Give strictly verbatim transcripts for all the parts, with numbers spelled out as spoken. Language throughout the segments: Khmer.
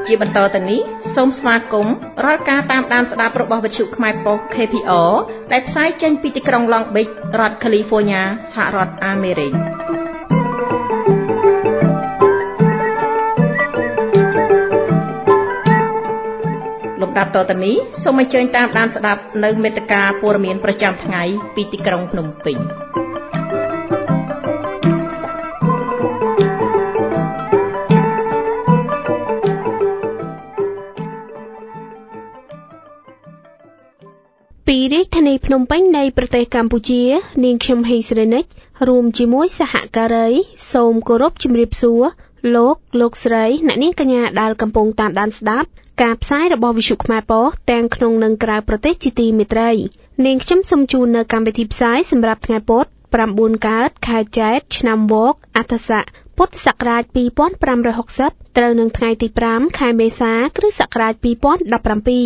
ជាបន្តទៅនេះសូមស្វាគមន៍រាល់ការតាមដានស្ដាប់របស់វិទ្យុខ្មែរប៉ុស្តិ៍ K P R ដែលផ្សាយចេញពីទីក្រុង Long Beach រដ្ឋ California សហរដ្ឋអាមេរិកលំដាប់តទៅនេះសូមអញ្ជើញតាមដានស្ដាប់នៅមេត្តាព័ត៌មានប្រចាំថ្ងៃពីទីក្រុងភ្នំពេញពីរាជធានីភ្នំពេញនៃប្រទេសកម្ពុជានាងខ្ញុំហេងសេរីនិចរួមជាមួយសហការីសូមគោរពជំរាបសួរលោកលោកស្រីអ្នកនាងកញ្ញាដែលកំពុងតាមដានស្ដាប់ការផ្សាយរបស់វិទ្យុខ្មែរប៉ុស្តិ៍ទាំងក្នុងនិងក្រៅប្រទេសជាទីមេត្រីនាងខ្ញុំសូមជូននៅកម្មវិធីផ្សាយសម្រាប់ថ្ងៃពុធប្រាំបួនកើតខែចែកឆ្នាំវកអដ្ឋស័កពុទ្ធសករាជពីរពាន់ប្រាំរយហកសិបត្រូវនឹងថ្ងៃទីប្រាំខែមេសាគ្រិស្តសករាជពីរពាន់ដប់ប្រាំពីរ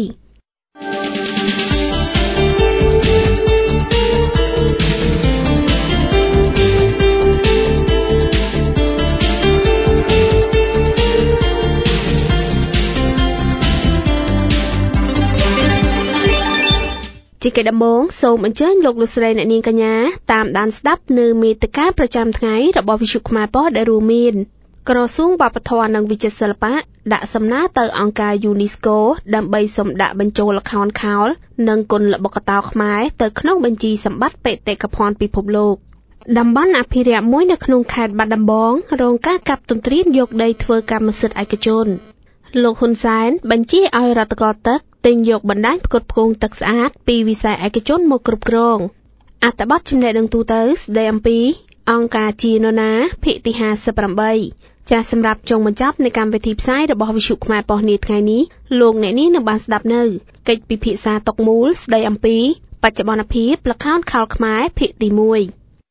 ជាកិច្ចដំបូងសូមអញ្ជើញលោកលោកស្រីអ្នកនាងកញ្ញាតាមដានស្ដាប់នៅមេត្តាប្រចាំថ្ងៃរបស់វិទ្យុខ្មែរប៉ុស្តិ៍ដែលរួមមានក្រសួងវប្បធម៌និងវិចិត្រសិល្បៈដាក់សំណើទៅអង្គការ UNESCO ដើម្បីសូមដាក់បញ្ចូលល្ខោនខោលនិងគុនល្បុក្កតោខ្មែរទៅក្នុងបញ្ជីសម្បត្តិបេតិកភណ្ឌពិភពលោកតំបន់អភិរក្សមួយនៅក្នុងខេត្តបាត់ដំបងរងការកាប់ទន្ទ្រានយកដីធ្វើកម្មសិទ្ធិឯកជនលោកហ៊ុនសែនបញ្ជាឲ្យរដ្ឋការទឹកទិញយកបណ្ដាញផ្គត់ផ្គង់ទឹកស្អាតពីវិស័យឯកជនមកគ្រប់គ្រងអត្ថបទចំណេះដឹងទូទៅស្ដីអំពីអង្គការជានរណាភាគទីហាសិបប្រាំបីចាសសម្រាប់ចុងបញ្ចប់នៃកម្មវិធីផ្សាយរបស់វិទ្យុខ្មែរប៉ុស្តិ៍នាថ្ងៃនេះលោកអ្នកនាងនឹងបានស្ដាប់នៅកិច្ចពិភាក្សាតុកមូលស្ដីអំពីបច្ចុប្បន្នភាពល្ខោនខោលខ្មែរភាគទីមួយ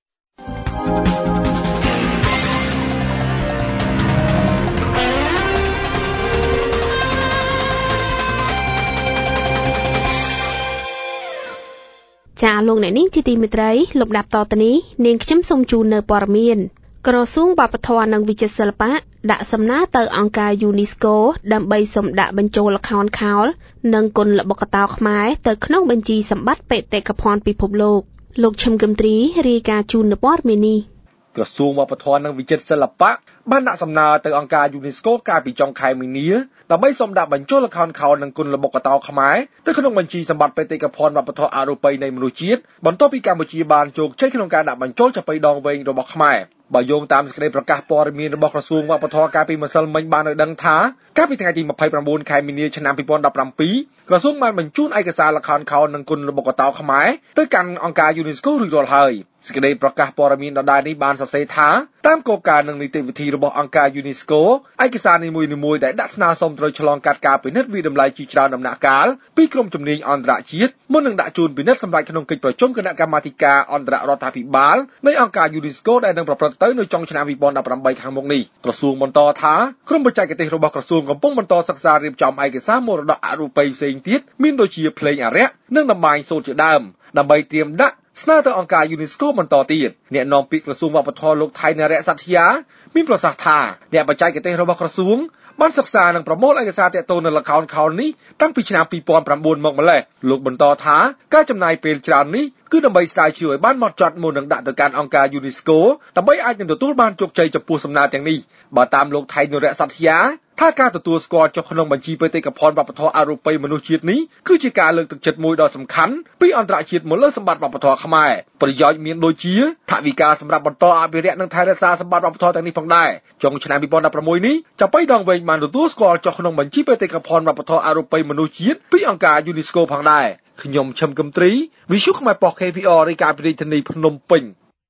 ចាលោកអ្នកនាងជាទីមេត្រីលំដាប់តទៅនេះនាងខ្ញុំសូមជូននៅព័ត៌មានក្រសួងវប្បធម៌និងវិចិត្រសិល្បៈដាក់សំណើទៅអង្គការ UNESCO ដើម្បីសូមដាក់បញ្ចូលល្ខោនខោលនិងគុនល្បុក្កតោខ្មែរទៅក្នុងបញ្ជីសម្បត្តិបេតិកភណ្ឌពិភពលោកលោកឈឹមគឹមទ្រីរាយការណ៍ជូននៅព័ត៌មាននេះក្រសួងវប្បធម៌និងវិចិត្រសិល្បៈបានដាក់សំណើទៅអង្គការ UNESCO កាលពីចុងខែមីនាដើម្បីសូមដាក់បញ្ចូលល្ខោនខោលនិងគុនល្បុក្កតោខ្មែរទៅក្នុងបញ្ជីសម្បត្តិបេតិកភណ្ឌវប្បធម៌អរូបីនៃមនុស្សជាតិបន្ទាប់ពីកម្ពុជាបានជោគជ័យក្នុងការដាក់បញ្ចូលចាប៉ីដងវែងរបស់ខ្មែរបើយោងតាមសេចក្តីប្រកាសព័ត៌មានរបស់ក្រសួងវប្បធម៌កាលពីម្សិលមិញបានឲ្យដឹងថាកាលពីថ្ងៃទីម្ភៃប្រាំបួនខែមីនាឆ្នាំពីរពាន់ដប់ប្រាំពីរក្រសួងបានបញ្ជូនឯកសារល្ខោនខោលនិងគុនល្បុក្កតោខ្មែរទៅកាន់អង្គការ UNESCO រួចរាល់ហើយសេចក្តីប្រកាសព័ត៌មានដដែលនេះបានសរសេរថាតាមគោលការណ៍និងនីតិវិធីរបស់អង្គការ UNESCO ឯកសារនីមួយៗដែលដាក់ស្នើសុំត្រូវឆ្លងកាត់ការពិនិត្យវិតម្លៃជាច្រើនដំណាក់កាលពីក្រុមជំនាញអន្តរជាតិមុននឹងដាក់ជូនពិនិត្យសម្រាប់ក្នុងកិច្ចប្រជុំគណៈកម្មាធិការអន្តររដ្ឋាភិបាលនៃអង្គការ UNESCO ដែលនឹងប្រព្រឹត្តទៅនៅចុងឆ្នាំពីរពាន់ដប់ប្រាំបីខាងមុខនេះក្រសួងបន្តថាក្រុមបច្ចេកទេសរបស់ក្រសួងកំពុងបន្តសិក្សារៀបចំឯកសារមរតកអរូបីផ្សេងទៀតមានដូចជាភ្លេងអារក្សនិងតម្បាញសូត្រជាដើមដើម្បីត្រៀមដាក់ស្នើទៅអង្គការ UNESCO បន្តទៀតអ្នកនាំពាក្យក្រសួងវប្បធម៌លោកថៃនរៈសត្យាមានប្រសាសន៍ថាអ្នកបច្ចេកទេសរបស់ក្រសួងបានសិក្សានិងប្រមូលឯកសារទាក់ទងនឹងល្ខោនខោលនេះតាំងពីឆ្នាំពីរពាន់ប្រាំបួនមកម្ល៉េះលោកបន្តថាការចំណាយពេលច្រើននេះគឺដើម្បីស្រាវជ្រាវឲ្យបានហ្មត់ចត់មុននឹងដាក់ទៅកាន់អង្គការ UNESCO ដើម្បីអាចនឹងទទួលបានជោគជ័យចំពោះសំណើទាំងនេះបើតាមលោកថៃនរៈសត្យាថាការទទួលស្គាល់ចុះក្នុងបញ្ជីបេតិកភណ្ឌវប្បធម៌អរូបីមនុស្សជាតិនេះគឺជាការលើកទឹកចិត្តមួយដ៏សំខាន់ពីអន្តរជាតិមកលើសម្បត្តិវប្បធម៌ខ្មែរប្រយោជន៍មានដូចជាថវិកាសម្រាប់បន្តអភិរក្សនិងថែរក្សាសម្បត្តិវប្បធម៌ទាំងនេះផងដែរចុងឆ្នាំពីរពាន់ដប់ប្រាំមួយនេះចាប៉ីដងវែងបានទទួលស្គាល់ចុះក្នុងបញ្ជីបេតិកភណ្ឌវប្បធម៌អរូបីមនុស្សជាតិពីអង្គការ UNESCO ផងដែរខ្ញុំឈឹមគឹមទ្រីវិទ្យុខ្មែរប៉ុស្តិ៍ K P R រាយការណ៍ពីរាជធានីភ្នំពេញ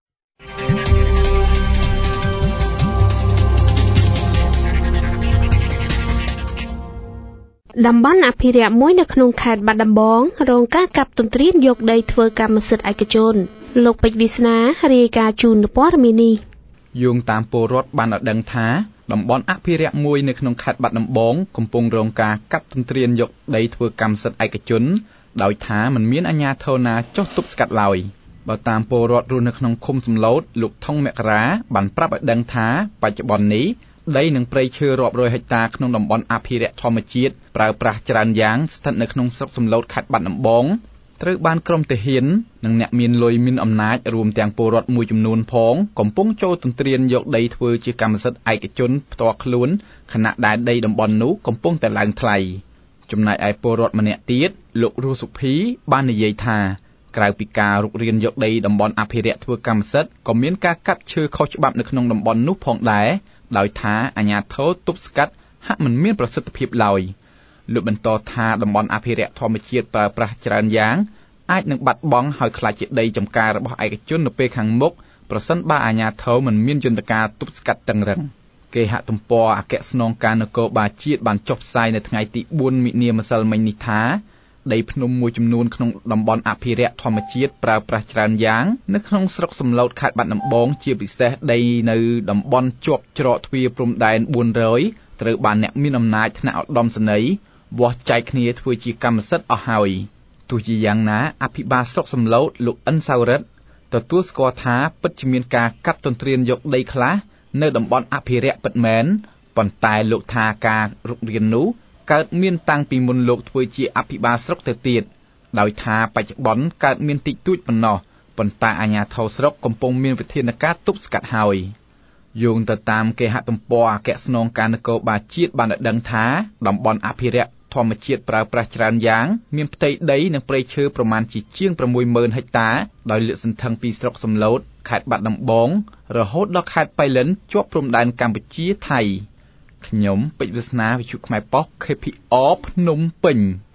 តំបន់អភិរក្សមួយនៅក្នុងខេត្តបាត់ដំបងរងការកាប់ទន្ទ្រានយកដីធ្វើកម្មសិទ្ធិឯកជនលោកពេជ្រវាសនារាយការណ៍ជូនព័ត៌មាននេះយោងតាមពលរដ្ឋបានឲ្យដឹងថាតំបន់អភិរក្សមួយនៅក្នុងខេត្តបាត់ដំបងកំពុងរងការកាប់ទន្ទ្រានយកដីធ្វើកម្មសិទ្ធិឯកជនដោយថាមិនមានអាជ្ញាធរណាចុះទប់ស្កាត់ឡើយបើតាមពលរដ្ឋរស់នៅក្នុងឃុំសំឡូតលោកថុងមករាបានប្រាប់ឲ្យដឹងថាបច្ចុប្បន្ននេះដីនិងព្រៃឈើរាប់រយហិកតាក្នុងតំបន់អភិរក្សធម្មជាតិប្រើប្រាស់ច្រើនយ៉ាងស្ថិតនៅក្នុងស្រុកសំឡូតខេត្តបាត់ដំបងត្រូវបានក្រុមទាហាននិងអ្នកមានលុយមានអំណាចរួមទាំងពលរដ្ឋមួយចំនួនផងកំពុងចូលទន្ទ្រានយកដីធ្វើជាកម្មសិទ្ធិឯកជនផ្ទាល់ខ្លួនខណៈដែលដីតំបន់នោះកំពុងតែឡើងថ្លៃចំណែកឯពលរដ្ឋម្នាក់ទៀតលោករស់សុភីបាននិយាយថាក្រៅពីការរុករានយកដីតំបន់អភិរក្សធ្វើកម្មសិទ្ធិក៏មានការកាប់ឈើខុសច្បាប់នៅក្នុងតំបន់នោះផងដែរដោយថាអាជ្ញាធរទប់ស្កាត់ហាក់មិនមានប្រសិទ្ធភាពឡើយលោកបន្តថាតំបន់អភិរក្សធម្មជាតិប្រើប្រាស់ច្រើនយ៉ាងអាចនឹងបាត់បង់ហើយខ្លាចជាដីចម្ការរបស់ឯកជននៅពេលខាងមុខប្រសិនបើអាជ្ញាធរមិនមានយន្តការទប់ស្កាត់តឹងរ៉ឹងគេហទំព័រអគ្គស្នងការនគរបាលជាតិបានចុះផ្សាយនៅថ្ងៃទីបួនមិនិនាម្សិលមិញនេះថាដីភ្នំមួយចំនួនក្នុងតំបន់អភិរក្សធម្មជាតិប្រើប្រាស់ច្រើនយ៉ាងនៅក្នុងស្រុកសំឡូតខេត្តបាត់ដំបងជាពិសេសដីនៅតំបន់ជាប់ច្រកទ្វារព្រំដែនបួនរយត្រូវបានអ្នកមានអំណាចថ្នាក់ឧត្តមសេនីយ៍វាស់ចែកគ្នាធ្វើជាកម្មសិទ្ធិអស់ហើយទោះជាយ៉ាងណាអភិបាលស្រុកសំឡូតលោកអិនសាវរិទ្ធទទួលស្គាល់ថាពិតជាមានការកាប់ទន្ទ្រានយកដីខ្លះនៅតំបន់អភិរក្សពិតមែនប៉ុន្តែលោកថាការរុករាននោះកើតមានតាំងពីមុនលោកធ្វើជាអភិបាលស្រុកទៅទៀតដោយថាបច្ចុប្បន្នកើតមានតិចតួចប៉ុណ្ណោះប៉ុន្តែអាជ្ញាធរស្រុកកំពុងមានវិធានការទប់ស្កាត់ហើយយោងទៅតាមគេហទំព័រអគ្គស្នងការនគរបាលជាតិបានដឹងថាតំបន់អភិរក្សធម្មជាតិប្រើប្រាស់ច្រើនយ៉ាងមានផ្ទៃដីនិងព្រៃឈើប្រមាណជាជាង 6ម៉ឺន ហិកតាដោយលាតសន្ធឹងពីស្រុកសំឡូតខេត្តបាត់ដំបងរហូតដល់ខេត្តប៉ៃលិនជាប់ព្រំដែនកម្ពុជាថៃខ្ញុំពេជ្រវាសនាវិទ្យុខ្មែរប៉ុស្តិ៍ ខេ ភី អរ ភ្នំពេញ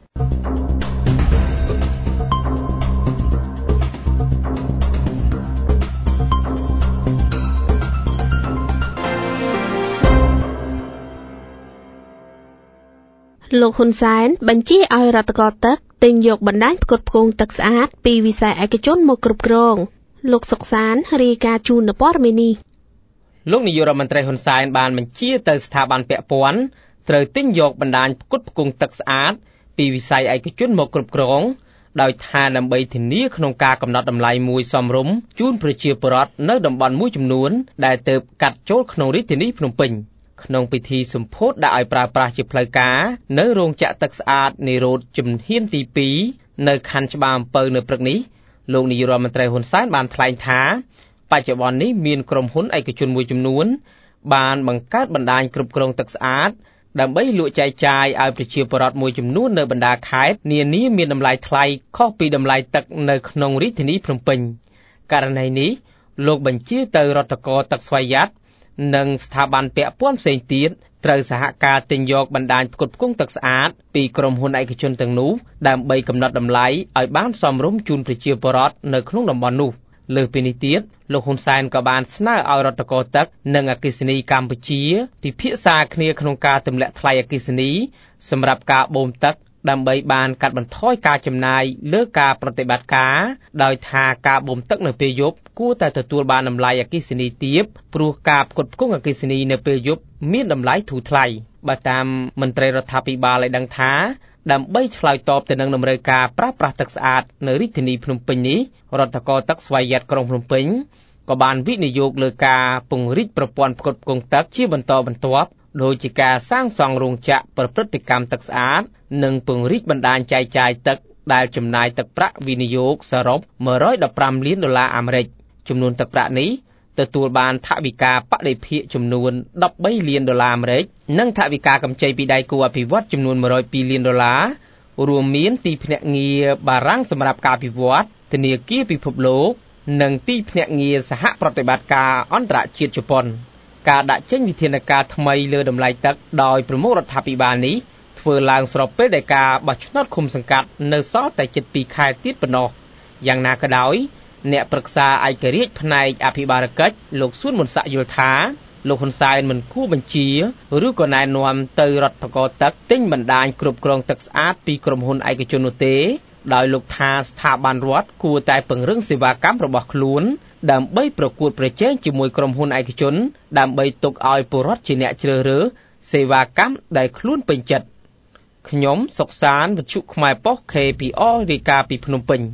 លោកហ៊ុនសែនបញ្ជាឲ្យរដ្ឋកោទឹកទិញយកបណ្ដាញផ្គត់ផ្គង់ទឹកស្អាតពីវិស័យឯកជនមកគ្រប់គ្រងលោកសុកសានរាយការណ៍ជូននៅព័ត៌មាននេះលោកនាយករដ្ឋមន្ត្រីហ៊ុនសែនបានបញ្ជាទៅស្ថាប័នពាក់ព័ន្ធត្រូវទិញយកបណ្ដាញផ្គត់ផ្គង់ទឹកស្អាតពីវិស័យឯកជនមកគ្រប់គ្រងដោយថាដើម្បីធានាក្នុងការកំណត់តម្លៃមួយសមរម្យជូនប្រជាពលរដ្ឋនៅតំបន់មួយចំនួនដែលទើបកាត់ចូលក្នុងរាជធានីភ្នំពេញក្នុងពិធីសម្ពោធដាក់ឲ្យប្រើប្រាស់ជាផ្លូវការនៅរោងចក្រទឹកស្អាតនេរ៉ូតជំហានទីពីរនៅខណ្ឌច្បារអំពៅនៅព្រឹកនេះលោកនាយករដ្ឋមន្ត្រីហ៊ុនសែនបានថ្លែងថាបច្ចុប្បន្ននេះមានក្រុមហ៊ុនឯកជនមួយចំនួនបានបង្កើតបណ្ដាញគ្រប់គ្រងទឹកស្អាតដើម្បីលក់ចែកចាយឲ្យប្រជាពលរដ្ឋមួយចំនួននៅបណ្ដាខេត្តនានាមានតម្លៃថ្លៃខុសពីតម្លៃទឹកនៅក្នុងរាជធានីភ្នំពេញករណីនេះលោកបញ្ជាទៅរដ្ឋកោទឹកស្វយ័តនិងស្ថាប័នពាក់ព័ន្ធផ្សេងទៀតត្រូវសហការទិញយកបណ្ដាញផ្គត់ផ្គង់ទឹកស្អាតពីក្រុមហ៊ុនឯកជនទាំងនោះដើម្បីកំណត់តម្លៃឲ្យបានសមរម្យជូនប្រជាពលរដ្ឋនៅក្នុងតំបន់នោះលើសពីនេះទៀតលោកហ៊ុនសែនក៏បានស្នើឲ្យរដ្ឋកោទឹកនិងអគ្គិសនីកម្ពុជាពិភាក្សាគ្នាក្នុងការទម្លាក់ថ្លៃអគ្គិសនីសម្រាប់ការបូមទឹកដើម្បីបានកាត់បន្ថយការចំណាយលើការប្រតិបត្តិការដោយថាការបូមទឹកនៅពេលយប់គួរតែទទួលបានតម្លៃអគ្គិសនីទាបព្រោះការផ្គត់ផ្គង់អគ្គិសនីនៅពេលយប់មានតម្លៃធូរថ្លៃបើតាមមន្ត្រីរដ្ឋាភិបាលឲ្យដឹងថាដើម្បីឆ្លើយតបទៅនឹងតម្រូវការប្រើប្រាស់ទឹកស្អាតនៅរាជធានីភ្នំពេញនេះរដ្ឋកោទឹកស្វយ័តក្រុងភ្នំពេញក៏បានវិនិយោគលើការពង្រីកប្រព័ន្ធផ្គត់ផ្គង់ទឹកជាបន្តបន្ទាប់ដោយជាការសាងសង់រោងចក្រប្រព្រឹត្តកម្មទឹកស្អាតនិងពង្រីកបណ្ដាញចែកចាយទឹកដែលចំណាយទឹកប្រាក់វិនិយោគសរុបមួយរយដប់ប្រាំលានដុល្លារអាមេរិកចំនួនទឹកប្រាក់នេះទទួលបានថវិកាបដិភាគចំនួនដប់បីលានដុល្លារអាមេរិកនិងថវិកាកម្ចីពីដៃគូអភិវឌ្ឍចំនួនមួយរយពីរលានដុល្លាររួមមានទីភ្នាក់ងារបារាំងសម្រាប់ការអភិវឌ្ឍធនាគារពិភពលោកនិងទីភ្នាក់ងារសហប្រតិបត្តិការអន្តរជាតិជប៉ុនការដាក់ចេញវិធានការថ្មីលើតម្លៃទឹកដោយប្រមុខរដ្ឋាភិបាលនេះធ្វើឡើងស្របពេលដែលការបោះឆ្នោតឃុំសង្កាត់នៅសល់តែជិតពីរខែទៀតប៉ុណ្ណោះយ៉ាងណាក៏ដោយអ្នកប្រឹក្សាឯករាជ្យផ្នែកអភិបាលកិច្ចលោកសួនមុនស័កយល់ថាលោកហ៊ុនសែនមិនគួរបញ្ជាឬក៏ណែនាំទៅរដ្ឋកោទឹកទិញបណ្ដាញគ្រប់គ្រងទឹកស្អាតពីក្រុមហ៊ុនឯកជននោះទេដោយលោកថាស្ថាប័នរដ្ឋគួរតែពង្រឹងសេវាកម្មរបស់ខ្លួនដើម្បីប្រកួតប្រជែងជាមួយក្រុមហ៊ុនឯកជនដើម្បីទុកឲ្យពលរដ្ឋជាអ្នកជ្រើសរើសសេវាកម្មដែលខ្លួនពេញចិត្តខ្ញុំសុកសានវិទ្យុខ្មែរប៉ុស្តិ៍ ខេ ភី អរ រាយការណ៍ពីភ្នំពេញ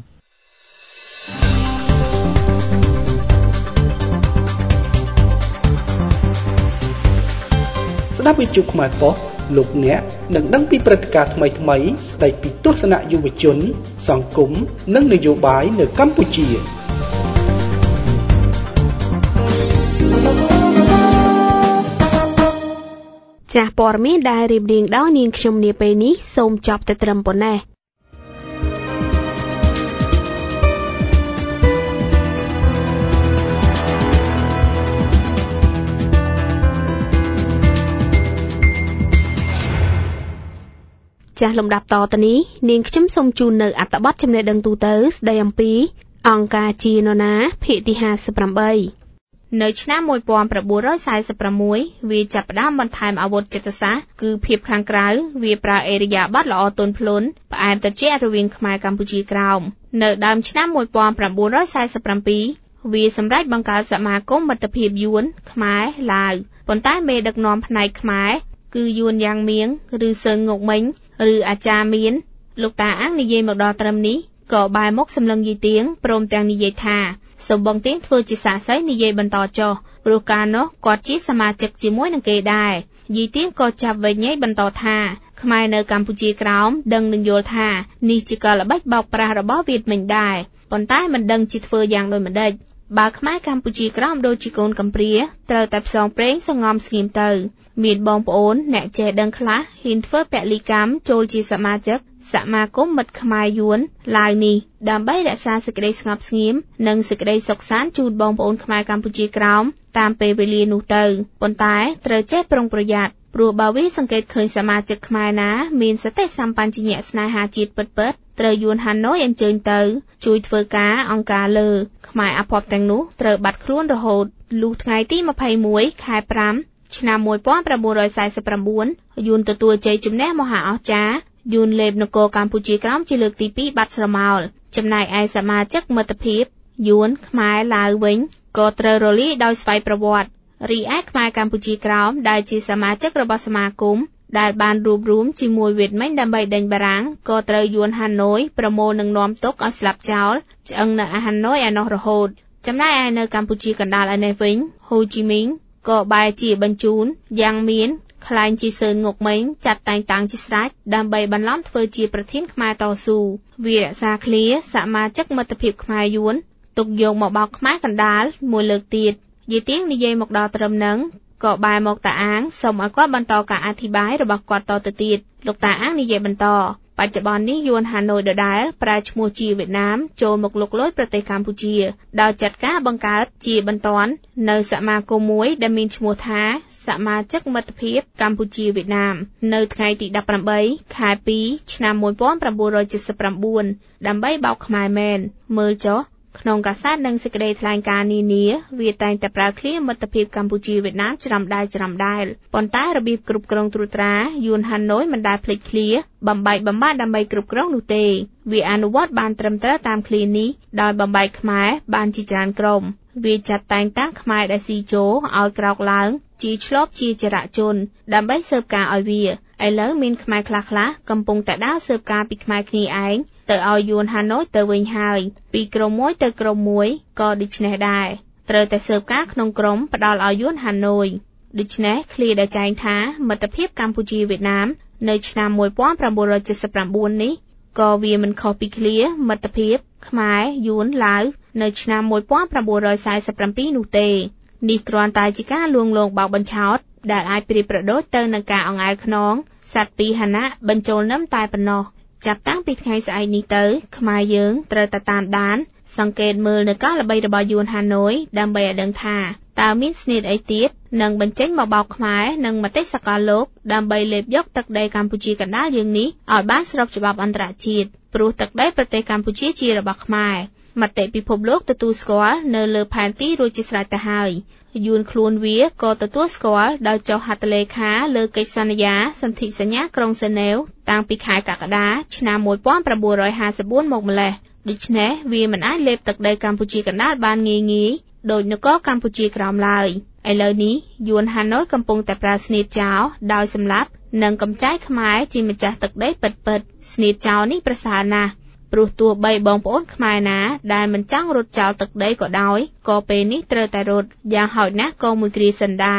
ស្ដាប់វិទ្យុខ្មែរប៉ុស្តិ៍លោកអ្នកនឹងដឹងពីព្រឹត្តិការណ៍ថ្មីៗស្ដីពីទស្សនៈយុវជនសង្គមនិងនយោបាយនៅកម្ពុជាចាស់ព័ត៌មានដែលរៀបរៀងដោយនាងខ្ញុំនាពេលនេះសូមចប់តែត្រឹមប៉ុណ្ណេះចាស់លំដាប់តទៅនេះនាងខ្ញុំសូមជូននៅអត្ថបទចំណេះដឹងទូទៅស្ដីអំពីអង្គការជានរណាភាគទីห้าสิบแปดនៅឆ្នាំmột nghìn chín trăm bốn mươi sáuវាចាប់ផ្ដើមបន្ថែមអាវុធចិត្តសាស្ត្រគឺភាពខាងក្រៅវាប្រើអេរិយាបថល្អទន់ភ្លន់ផ្អែមត្រជាក់រវាងខ្មែរកម្ពុជាក្រោមនៅដើមឆ្នាំmột nghìn chín trăm bốn mươi bảyវាសម្រេចបង្កើតសមាគមមិត្តភាពយួនខ្មែរឡាវប៉ុន្តែមេដឹកនាំផ្នែកខ្មែរគឺយួនយ៉ាងមៀងឬសឹងងុកមិញឬអាចារ្យមានលោកតាអាំងនិយាយមកដល់ត្រឹមនេះក៏បែរមុខសម្លឹងយាយទៀងព្រមទាំងនិយាយថាសូមបងទៀងធ្វើជាសាក្សីនិយាយបន្តចុះព្រោះកាលនោះគាត់ជាសមាជិកជាមួយនឹងគេដែរយាយទៀងក៏ចាប់វិញញ៉ៃបន្តថាខ្មែរនៅកម្ពុជាក្រោមដឹងនឹងយល់ថានេះជាកលល្បិចបោកប្រាស់របស់វៀតមិញដែរប៉ុន្តែមិនដឹងជាធ្វើយ៉ាងដូចម្ដេចបើខ្មែរកម្ពុជាក្រោមដូចជាកូនកំព្រាត្រូវតែផ្សងព្រេងសងំស្ងៀមទៅមានបងប្អូនអ្នកចេះដឹងខ្លះហ៊ានធ្វើពលិកម្មចូលជាសមាជិកសមាគមមិត្តខ្មែរយួនឡាវនេះដើម្បីរក្សាសេចក្តីស្ងប់ស្ងៀមនិងសេចក្តីសុខសាន្តជូនបងប្អូនខ្មែរកម្ពុជាក្រោមតាមពេលវេលានោះទៅប៉ុន្តែត្រូវចេះប្រុងប្រយ័ត្នព្រោះបើវាសង្កេតឃើញសមាជិកខ្មែរណាមានសតិសម្បញ្ញៈស្នេហាជាតិពិតៗត្រូវយួនហាណូយអញ្ជើញទៅជួយធ្វើការអង្គការលើខ្មែរអភ័ព្វទាំងនោះត្រូវបាត់ខ្លួនរហូតលុះថ្ងៃទីยี่สิบเอ็ดខែប្រាំឆ្នាំmột nghìn chín trăm bốn mươi chínយួនទទួលជ័យជំនះមហាអស្ចារ្យយួនលេបនគរកម្ពុជាក្រោមជាលើកទីពីរបាត់ស្រមោលចំណែកឯសមាជិកមិត្តភាពយួនខ្មែរឡាវវិញក៏ត្រូវរលាយដោយស្វ័យប្រវត្តិរីឯខ្មែរកម្ពុជាក្រោមដែលជាសមាជិករបស់សមាគមដែលបានរួបរวมជាមួយវៀតមិញដើម្បីដេញបារាំងក៏ត្រូវយួនហាណូយប្រមូលនឹងនាំទុកឲ្យស្លាប់ចោលឆ្អឹងនៅហាណូយឯនោះរហូតចំណែកឯនៅកម្ពុជាកណ្ដាលឯនេះវិញហ៊ូជីមីងក៏បែរជាបញ្ជូនយ៉ាងមានខ្លែងជាសឿនងុកមិញចាត់តែងតាំងជាស្រេចដើម្បីបន្លំធ្វើជាប្រធានខ្មែរតស៊ូវារក្សាឃ្លាសមាជិកមិត្តភាពខ្មែរយួនទុកយកមកបោកខ្មែរកណ្ដាលមួយលើកទៀតយាយទៀងនិយាយមកដល់ត្រឹមហ្នឹងក៏បែរមកតាអាងសូមឲ្យគាត់បន្តការអធិប្បាយរបស់គាត់តទៅទៀតលោកតាអាងនិយាយបន្តបច្ចុប្បន្ននេះយួនហាណូយដដែលប្រែឈ្មោះជាវៀតណាមចូលមកលុកលុយប្រទេសកម្ពុជាដោយចាត់ការបង្កើតជាបន្ទាន់នៅសមាគមមួយដែលមានឈ្មោះថាសមាជិកមិត្តភាពកម្ពុជាវៀតណាមនៅថ្ងៃទីដប់ប្រាំបីខែពីរឆ្នាំmột nghìn chín trăm bảy mươi chínដើម្បីបោកខ្មែរមែនមើលចុះក្នុងកាសែតនិងសេចក្តីថ្លែងការណ៍នានាវាតែងតែប្រើឃ្លាមិត្តភាពកម្ពុជាវៀតណាមច្រាំដែលច្រាំដែលប៉ុន្តែរបៀបគ្រប់គ្រងត្រួតត្រាយួនហាណូយមិនដែលភ្លេចឃ្លាបំបែកបំបាក់ដើម្បីគ្រប់គ្រងនោះទេវាអនុវត្តបានត្រឹមត្រូវតាមឃ្លានេះដោយបំបែកខ្មែរបានជាច្រើនក្រុមវាចាត់តែងតាំងខ្មែរដែលស៊ីជោឲ្យក្រោកឡើងជាឆ្លប់ជាចរជនដើម្បីស៊ើបការឲ្យវាឥឡូវមានខ្មែរខ្លះខ្លះកំពុងតែដើរស៊ើបការពីខ្មែរគ្នាឯងទៅឲ្យយួនហាណូយទៅវិញហើយពីក្រុមមួយទៅក្រុមមួយក៏ដូច្នេះដែរត្រូវតែស៊ើបការក្នុងក្រុមផ្ដាល់ឲ្យយួនហាណូយដូច្នេះឃ្លាដែលចែងថាមិត្តភាពកម្ពុជាវៀតណាមនៅឆ្នាំmột nghìn chín trăm bảy mươi chínនេះក៏វាមិនខុសពីឃ្លាមិត្តភាពខ្មែរយួនឡាវនៅឆ្នាំmột nghìn chín trăm bốn mươi bảyនោះទេនេះគ្រាន់តែជាការលួងលោមបោកបញ្ឆោតដែលអាចប្រៀបប្រដូចទៅនឹងការអង្អែលខ្នងសត្វពីរហណៈបញ្ចូលនឹមតែប៉ុណ្ណោះចាប់តាំងពីថ្ងៃស្អែកនេះទៅខ្មែរយើងត្រូវតែតាមដានសង្កេតមើលនៅការល្បីរបស់យួនហាណូយដើម្បីឲ្យដឹងថាតើមានស្នេហ៍អីទៀតនឹងបញ្ចេញមកបោកខ្មែរនិងមតិសកលលោកដើម្បីលេបយកទឹកដីកម្ពុជាកណ្ដាលយើងនេះឲ្យបានស្របច្បាប់អន្តរជាតិព្រោះទឹកដីប្រទេសកម្ពុជាជារបស់ខ្មែរមតិពិភពលោកទទួលស្គាល់នៅលើផែនទីរួចជាស្រេចទៅហើយយួនខ្លួនវាក៏ទទួលស្គាល់ដោយចុះហត្ថលេខាលើកិច្ចសន្យាសន្ធិសញ្ញាក្រុងហ្សឺណែវតាំងពីខែកក្កដាឆ្នាំmột nghìn chín trăm năm mươi tưមកម្លេះដូច្នេះវាមិនអាចលេបទឹកដីកម្ពុជាកណ្ដាលបានងាយងាយដោយនគរកម្ពុជាក្រោមឡើយឥឡូវនេះយួនហាណូយកំពុងតែប្រើស្នៀតចោលដោយសម្លាប់និងកំចាយខ្មែរជាម្ចាស់ទឹកដីពិតៗស្នៀតចោលនេះប្រសើរណាស់ព្រោះទោះបីបងប្អូនខ្មែរណាដែលមិនចង់រត់ចោលទឹកដីក៏ដោយក៏ពេលនេះត្រូវតែរត់យ៉ាងហោចណាស់ក៏មួយគ្រាសិនដែរ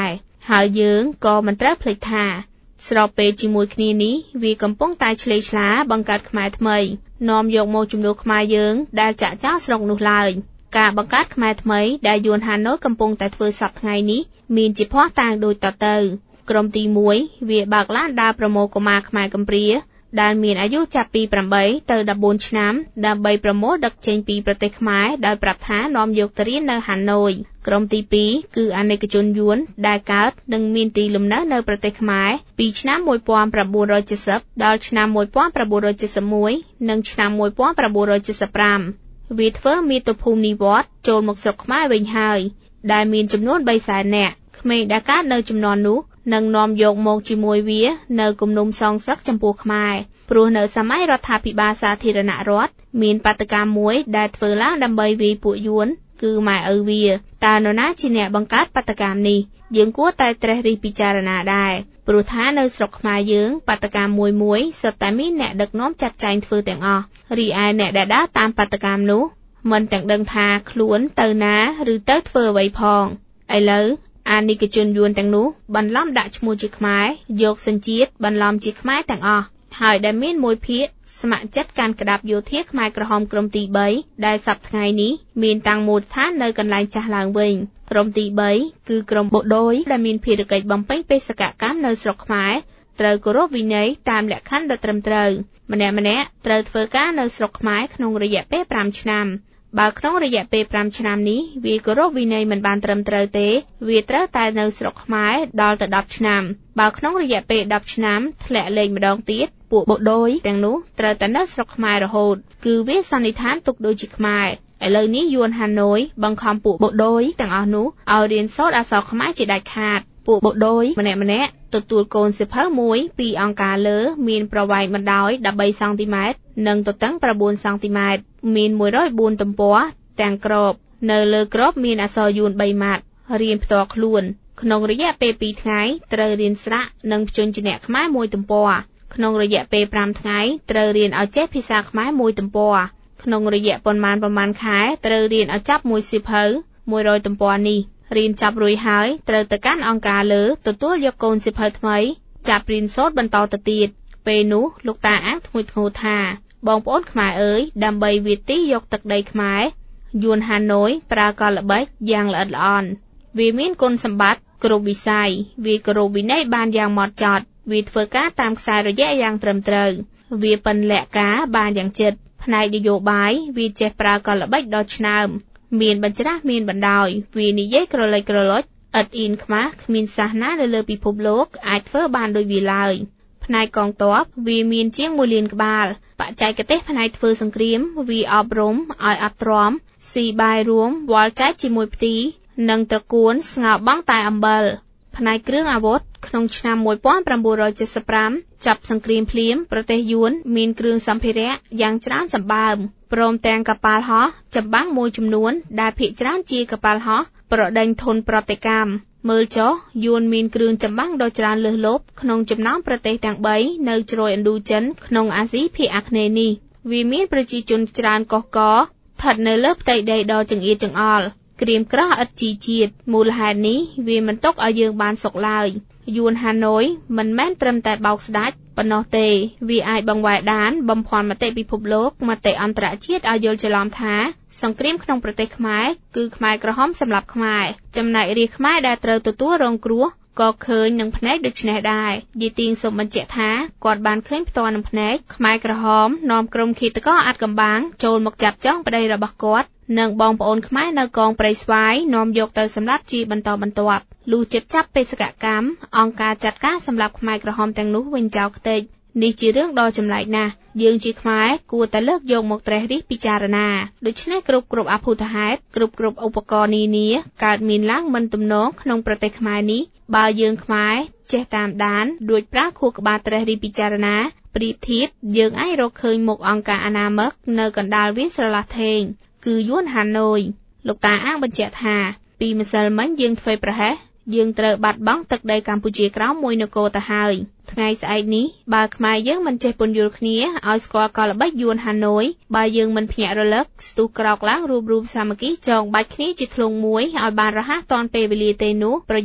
ហើយយើងក៏មិនត្រូវភ្លេចថាស្របពេលជាមួយគ្នានេះវាកំពុងតែឆ្លេឆ្លាបង្កើតខ្មែរថ្មីនាំយកមកជំនួសខ្មែរយើងដែលចាក់ចោលស្រុកនោះឡើយការបង្កើតខ្មែរថ្មីដែលយួនហាណូយកំពុងតែធ្វើសប្តាហ៍ថ្ងៃនេះមានជាភ័ស្តុតាងដូចតទៅក្រុមទីមួយវាបើកឡានដើរប្រមូលកុមារខ្មែរកំព្រាដែលមានអាយុចាប់ពីប្រាំបីទៅដប់បួនឆ្នាំដើម្បីប្រមូលដឹកចេញពីប្រទេសខ្មែរដោយប្រាប់ថានាំយកទៅរៀននៅហាណូយក្រុមទីពីរគឺអាណិកជនយួនដែលកើតនិងមានទីលំនៅនៅប្រទេសខ្មែរពីឆ្នាំmột nghìn chín trăm bảy mươiដល់ឆ្នាំmột nghìn chín trăm bảy mươi mốtនិងឆ្នាំmột nghìn chín trăm bảy mươi lămវាធ្វើមាតុភូមិនិវត្តន៍ចូលមកស្រុកខ្មែរវិញហើយដែលមានចំនួនបីសែននាក់ក្មេងដែលកើតនៅចំនួននោះនឹងនាំយកមកជាមួយវានៅគំនុំសងសឹកចំពោះខ្មែរព្រោះនៅសម័យរដ្ឋាភិបាលសាធារណរដ្ឋមានបាតុកម្មមួយដែលធ្វើឡើងដើម្បីវាយពួកយួនគឺម៉ែឪវាតើនរណាជាអ្នកបង្កើតបាតុកម្មនេះយើងគួរតែត្រិះរិះពិចារណាដែរព្រោះថានៅស្រុកខ្មែរយើងបាតុកម្មមួយមួយសុទ្ធតែមានអ្នកដឹកនាំចាត់ចែងធ្វើទាំងអស់រីឯអ្នកដែលដើរតាមបាតុកម្មនោះមិនទាំងដឹងថាខ្លួនទៅណាឬទៅធ្វើអ្វីផងឥឡូវអានិកជនយួនទាំងនោះបន្លំដាក់ឈ្មោះជាខ្មែរយកសញ្ជាតិបន្លំជាខ្មែរទាំងអស់ហើយដែលមានមួយភាគស្ម័គ្រចិត្តកាន់ក្តាប់យោធាខ្មែរក្រហមក្រុមទីបីដែលសប្តាហ៍ថ្ងៃនេះមានតាំងមូលដ្ឋាននៅកន្លែងចាស់ឡើងវិញក្រុមទីបីគឺក្រុមបូដូយដែលមានភារកិច្ចបំពេញបេសកកម្មនៅស្រុកខ្មែរត្រូវគោរពវិន័យតាមលក្ខខណ្ឌដ៏ត្រឹមត្រូវម្នាក់ម្នាក់ត្រូវធ្វើការនៅស្រុកខ្មែរក្នុងរយៈពេលប្រាំឆ្នាំបើក្នុងរយៈពេលប្រាំឆ្នាំនេះវាគោរពវិន័យមិនបានត្រឹមត្រូវទេវាត្រូវតែនៅស្រុកខ្មែរដល់ទៅដប់ឆ្នាំបើក្នុងរយៈពេលដប់ឆ្នាំធ្លាក់លេខម្ដងទៀតពួកបូដូយទាំងនោះត្រូវតែនៅស្រុកខ្មែររហូតគឺវាសន្និដ្ឋានទុកដូចជាខ្មែរឥឡូវនេះយួនហាណូយបង្ខំពួកបូដូយទាំងអស់នោះឲ្យរៀនសូត្រអក្សរខ្មែរជាដាច់ខាតពួកបូដូយម្នាក់ម្នាក់ទទួលកូនសៀវភៅមួយពីអង្គការលើមានប្រវែងបណ្ដោយដប់បីសង់ទីម៉ែត្រនិងទទឹងប្រាំបួនសង់ទីម៉ែត្រមានមួយរយបួនទំព័រទាំងក្របនៅលើក្របមានអក្សរយួនបីម៉ាត់រៀនផ្ទាល់ខ្លួនក្នុងរយៈពេលពីរថ្ងៃត្រូវរៀនស្រាក់និងព្យញ្ជនៈខ្មែរមួយទំព័រក្នុងរយៈពេលប្រាំថ្ងៃត្រូវរៀនឲ្យចេះភាសាខ្មែរមួយទំព័រក្នុងរយៈប៉ុន្មានប៉ុន្មានខែត្រូវរៀនឲ្យចាប់មួយសៀវភៅមួយរយទំព័រនេះរៀនចាប់រួចហើយត្រូវទៅកាន់អង្គការលើទទួលយកកូនសៀវភៅថ្មីចាប់រៀនសូត្របន្តទៅទៀតពេលនោះលោកតាអាងធ្ងួយធ្ងរថាបងប្អូនខ្មែរអើយដើម្បីវាទីយកទឹកដីខ្មែរយួនហាណូយប្រើកលល្បិចយ៉ាងល្អិតល្អន់វាមានគុណសម្បត្តិគ្រប់វិស័យវាគោរពវិន័យបានយ៉ាងហ្មត់ចត់វាធ្វើការតាមខ្សែរយៈយ៉ាងត្រឹមត្រូវវាប៉ិនលក្ខការបានយ៉ាងជិតផ្នែកនយោបាយវាចេះប្រើកលល្បិចដ៏ឆ្នើមមានបញ្ច្រាស់មានបណ្ដោយវានិយាយក្រឡេកក្រឡុចឥតអ៊ីនខ្មាស់គ្មានសាសនានៅលើពិភពលោកអាចធ្វើបានដូចវាឡើយផ្នែកកងទ័ពវាមានជាងមួយលានក្បាលបច្ចេកទេសផ្នែកធ្វើសង្គ្រាមវាអប់រំឲ្យអត់ទ្រាំស៊ីបាយរួមវល់ចែកជាមួយផ្ទីនិងត្រកួនស្ងោរបង់តែអំបិលផ្នែកគ្រឿងអាវុធក្នុងឆ្នាំmột nghìn chín trăm bảy mươi lămចាប់សង្គ្រាមភ្លាមប្រទេសយួនមានគ្រឿងសម្ភារៈយ៉ាងច្រើនសម្បើមព្រមទាំងកប៉ាល់ហោះចម្បាំងមួយចំនួនដែលភាគច្រើនជាកប៉ាល់ហោះប្រដេញធនប្រតិកម្មមើលចុះយួនមានគ្រឿងចម្បាំងដ៏ច្រើនលើសលប់ក្នុងចំណោមប្រទេសទាំងបីនៅជ្រោយឥណ្ឌូចិនក្នុងអាស៊ីភាគអាគ្នេយ៍នេះវាមានប្រជាជនច្រើនកុះករស្ថិតនៅលើផ្ទៃដីដ៏ចង្អៀតចង្អល់ក្រៀមក្រោះឥតជីជាតិមូលហេតុនេះវាមិនទុកឲ្យយើងបានសុខឡើយយួនហាណូយមិនមែនត្រឹមតែបោកស្ដាច់ប៉ុណ្ណោះទេវាអាចបង្វែរដានបំភាន់មតិពិភពលោកមតិអន្តរជាតិឲ្យយល់ច្រឡំថាសង្គ្រាមក្នុងប្រទេសខ្មែរគឺខ្មែរក្រហមសម្លាប់ខ្មែរចំណែករាជខ្មែរដែលត្រូវទទួលរងគ្រោះក៏ឃើញនឹងភ្នែកដូចនេះដែរយីទីងសូមបញ្ជាក់ថាគាត់បានឃើញផ្ទាល់នឹងភ្នែកខ្មែរក្រហមនាំក្រុមឃាតករអាត់កំបាំងចូលមកចាប់ចងប្តីរបស់គាត់និងបងប្អូនខ្មែរនៅកងព្រៃស្វាយនាំយកទៅសម្លាប់ជាបន្តបន្ទាប់លុះជិតចាប់បេសកកម្មអង្គការចាត់ការសម្លាប់ខ្មែរក្រហមទាំងនោះវិញចោលខ្ទេចនេះជារឿងដ៏ចម្លែកណាស់យើងជាខ្មែរគួរតែលើកយកមកត្រិះរិះពិចារណាដូច្នេះគ្រប់គ្រប់អភូតហេតុគ្រប់គ្រប់ឧបករណ៍នានាកើតមានឡើងមិនទំនងក្នុងប្រទេសខ្មែរនេះបើយើងខ្មែរចេះតាមដានដូចប្រើខួរក្បាលត្រិះរិះពិចារណាប្រៀបធៀបយើងអាចរកឃើញមុខអង្គការអនាមិកនៅកណ្ដាលវាលស្រឡះថេងគឺយួនហាណូយលោកតាអាងបញ្ជាក់ថាពីម្សិលមិញយើងធ្វើប្រហែសយើងត្រូវបាត់បង់ទឹកដីកម្ពុជាក្រោមមួយនគរទៅហើយថ្ងៃស្អែកនេះបើខ្មែរយើងមិនចេះពន្យល់គ្នាឲ្យស្គាល់កលល្បិចយួនហាណូយបើយើងមិនភ្ញាក់រលឹកស្ទុះក្រោកឡើងរួបរួមសាមគ្គីចងបាច់គ្នាជាធ្លុងមួយឲ្យបានរហ័សទាន់ពេលវេលាទេនោះប្រយ័ត្ន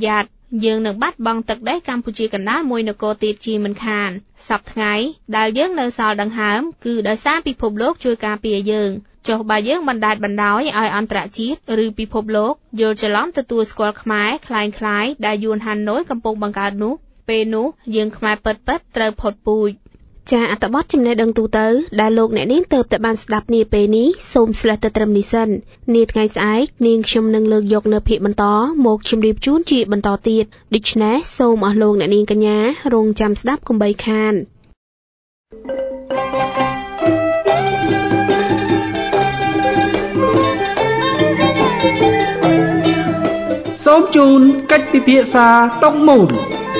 យើងនឹងបាត់បង់ទឹកដីកម្ពុជាកណ្ដាលមួយនគរទៀតជាមិនខានសប្តាហ៍ថ្ងៃដែលយើងនៅសល់ដង្ហើមគឺដោយសារពិភពលោកជួយការពារយើងចុះបើយើងបណ្ដាច់បណ្ដោយឲ្យអន្តរជាតិឬពិភពលោកយល់ច្រឡំទទួលស្គាល់ខ្មែរคล้ายៗដែលយួនហាណូយកំពុងបង្កើតនោះពេលនោះយើងខ្មែរពិតៗត្រូវផុតពូជចាអត្ថបទចំណេះដឹងទូទៅដែលលោកអ្នកនាងទៅតែបានស្ដាប់នាពេលនេះសូមស្លេះទៅត្រឹមនេះសិននាថ្ងៃស្អែកនាងខ្ញុំនឹងលើកយកនៅភាគបន្តមកជម្រាបជូនជាបន្តទៀតដូច្នេះសូមអស់លោកអ្នកនាងកញ្ញារងចាំស្ដាប់កុំបីខានសូមជូនកិច្ចពិភាក្សាតុកមូល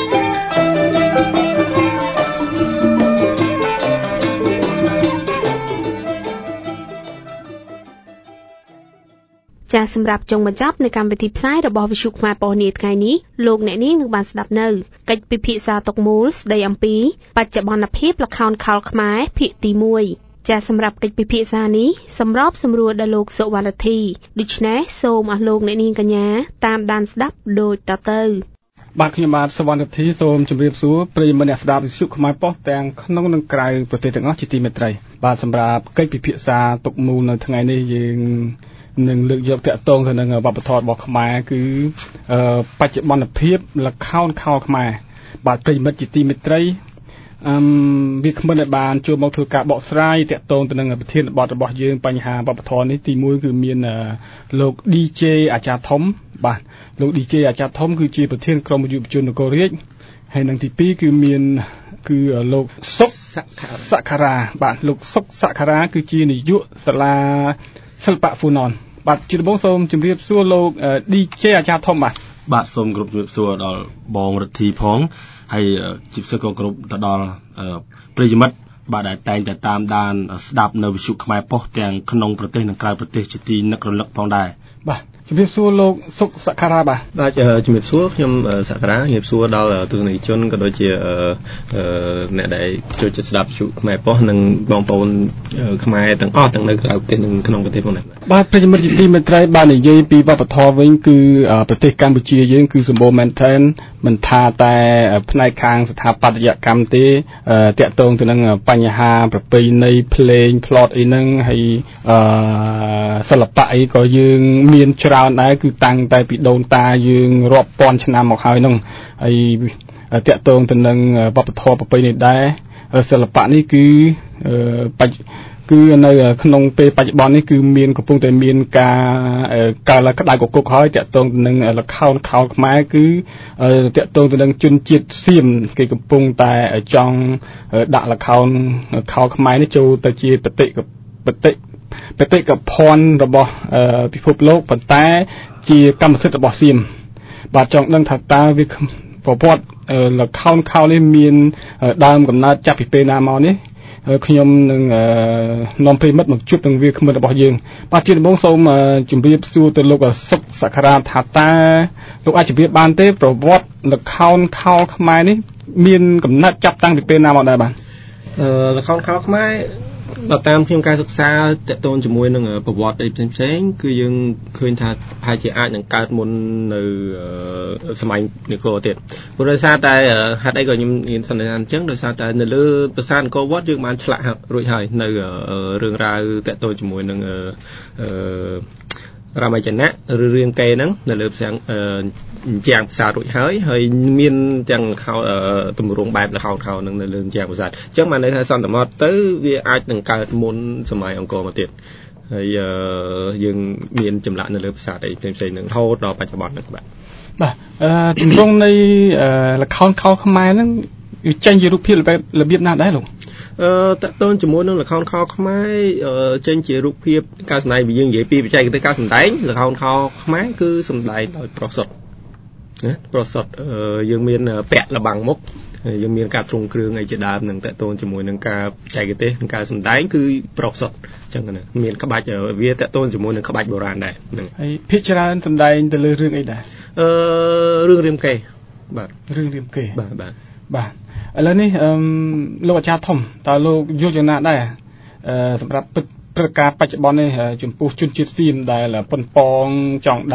ចាសម្រាប់ចុងបញ្ចប់នៃកម្មវិធីផ្សាយរបស់វិទ្យុខ្មែរប៉ុស្តិ៍នាថ្ងៃនេះលោកអ្នកនាងនឹងបានស្ដាប់នៅកិច្ចពិភាក្សាតុកមូលស្ដីអំពីបច្ចុប្បន្នភាពល្ខោនខោលខ្មែរភាគទីមួយចាសម្រាប់កិច្ចពិភាក្សានេះសម្របសម្រួលដល់លោកសុវណ្ណធីដូច្នេះសូមអស់លោកអ្នកនាងកញ្ញាតាមដានស្ដាប់ដូចតទៅបាទខ្ញុំបាទសុវណ្ណធីសូមជម្រាបសួរប្រិយមិត្តអ្នកស្ដាប់វិទ្យុខ្មែរប៉ុស្តិ៍ទាំងក្នុងនិងក្រៅប្រទេសទាំងអស់ជាទីមេត្រីបាទសម្រាប់កិច្ចពិភាក្សាតុកមូលនៅថ្ងៃនេះយើងនឹងលើកយកតាក់ទងទៅនឹងវប្បធម៌របស់ខ្មែរគឺបច្ចុប្បន្នភាពល្ខោនខោលខ្មែរបាទប្រិយមិត្តជាទីមេត្រីអឺវាគ្មិនដែលបានចូលមកធ្វើការបកស្រាយតាក់ទងទៅនឹងប្រធានបទរបស់យើងបញ្ហាវប្បធម៌នេះទីមួយគឺមានលោក ឌី ជេ អាចារ្យធំបាទលោក ឌី ជេ អាចារ្យធំគឺជាប្រធានក្រុមយុវជននគររាជហើយនឹងទីពីរគឺមានគឺលោកសុកសក្ខារាបាទលោកសុកសក្ខារាគឺជានាយកសាលាសិល្បៈហ្វូណនបាទជាដំបូងសូមជម្រាបសួរលោក ឌី ជេ អាចារ្យធំបាទបាទសូមគោរពជម្រាបសួរដល់បងរិទ្ធីផងហើយជាពិសេសក៏គោរពទៅដល់ប្រិយមិត្តបាទដែលតែងតែតាមដានស្ដាប់នៅវិទ្យុខ្មែរប៉ុស្តិ៍ទាំងក្នុងប្រទេសនិងក្រៅប្រទេសជាទីនឹករលឹកផងដែរបាទជំរាបសួរលោកសុកសក្ខារាបាទបាទជំរាបសួរខ្ញុំសក្ខារាជំរាបសួរដល់ទស្សនិកជនក៏ដូចជាអ្នកដែលចូលចិត្តស្ដាប់វិទ្យុខ្មែរប៉ុស្តិ៍និងបងប្អូនខ្មែរទាំងអស់ទាំងនៅក្រៅប្រទេសនិងក្នុងប្រទេសផងដែរបាទប្រិយមិត្តជាទីមេត្រីបាននិយាយពីវប្បធម៌វិញគឺប្រទេសកម្ពុជាយើងគឺសម្បូរមែនទែនមិនថាតែផ្នែកខាងស្ថាបត្យកម្មទេតាក់ទងទៅនឹងបញ្ហាប្រពៃណីភ្លេងផ្លត់អីហ្នឹងហើយសិល្បៈអីក៏យើងមានច្រើនដែរគឺតាំងតែពីដូនតាយើងរាប់ពាន់ឆ្នាំមកហើយហ្នឹងហើយតាក់ទងទៅនឹងវប្បធម៌ប្រពៃណីដែរសិល្បៈនេះគឺបច្ចគឺនៅក្នុងពេលបច្ចុប្បន្ននេះគឺមានកំពុងតែមានការកើនឡើងក្តៅគគុកហើយតាក់ទងទៅនឹងល្ខោនខោលខ្មែរគឺតាក់ទងទៅនឹងជនជាតិសៀមគេកំពុងតែចង់ដាក់ល្ខោនខោលខ្មែរនេះចូលទៅជាបតិបតិបេតិកភណ្ឌរបស់ពិភពលោកប៉ុន្តែជាកម្មសិទ្ធិរបស់សៀមបាទចង់ដឹងថាតើវាប្រវត្តិល្ខោនខោលនេះមានដើមកំណើតចាប់ពីពេលណាមកនេះខ្ញុំនឹងនាំប្រិមិត្តមកជួបនឹងវាគ្មិនរបស់យើងបាទជាដំបូងសូមជម្រាបសួរទៅលោកសុកសក្ខារាថាតើលោកអាចជម្រាបបានទេប្រវត្តិល្ខោនខោលខ្មែរនេះមានកំណើតចាប់តាំងពីពេលណាមកដែរបាទល្ខោនខោលខ្មែរដល់តាមខ្ញុំការសិក្សាតកតូនជាមួយនឹងប្រវត្តិអីផ្សេងៗគឺយើងឃើញថាប្រហែលជាអាចនឹងកើតមុននៅសម័យនគរទៀតព្រោះដោយសារតែហេតុអីក៏ខ្ញុំមានសន្និដ្ឋានអញ្ចឹងដោយសារតែនៅលើប្រាសាទអង្គរវត្តយើងបានឆ្លាក់រួចហើយនៅរឿងរ៉ាវតកតូនជាមួយនឹងអឺរាមាចនៈឬរាមកេរ្តិ៍ហ្នឹងនៅលើផ្ទាំងជាងប្រាសាទរួចហើយហើយមានទាំងខោទម្រង់បែបល្ខោនខោលហ្នឹងនៅលើជាងប្រាសាទអញ្ចឹងបានន័យថាសន្មតទៅវាអាចនឹងកើតមុនសម័យអង្គរមកទៀតហើយយើងមានចម្លាក់នៅលើប្រាសាទអីផ្សេងៗហ្នឹងរហូតដល់បច្ចុប្បន្នហ្នឹងបាទបាទអឺទម្រង់នៃល្ខោនខោលខ្មែរហ្នឹងវាចេញជារូបភាពរបៀបណាដែរលោកអឺតកតូនជាមួយនឹងល្ខោនខោលខ្មែរចេញជារូបភាពការសម្ដែងយើងនិយាយពីបច្ចេកទេសការសម្ដែងល្ខោនខោលខ្មែរគឺសម្ដែងដោយប្រុសសុទ្ធណាប្រុសសុទ្ធយើងមានពាក់លបាំងមុខយើងមានការទ្រង់គ្រឿងអីជាដើមនឹងតកតូនជាមួយនឹងការបច្ចេកទេសនិងការសម្ដែងគឺប្រុសសុទ្ធអញ្ចឹងណាមានក្បាច់វាតកតូនជាមួយនឹងក្បាច់បុរាណដែរហ្នឹងហើយភាគច្រើនសម្ដែងទៅលើរឿងអីដែរអឺរឿងរាមកេរ្តិ៍បាទរឿងរាមកេរ្តិ៍បាទបាទបាទឥឡូវនេះអឺលោកអាចារ្យធំតើលោកយល់យ៉ាងណាដែរអឺសម្រាប់ព្រឹត្តិការណ៍បច្ចុប្បន្ននេះចំពោះជនជាតិសៀមដែលប៉ុនប៉ងចង់ដាក់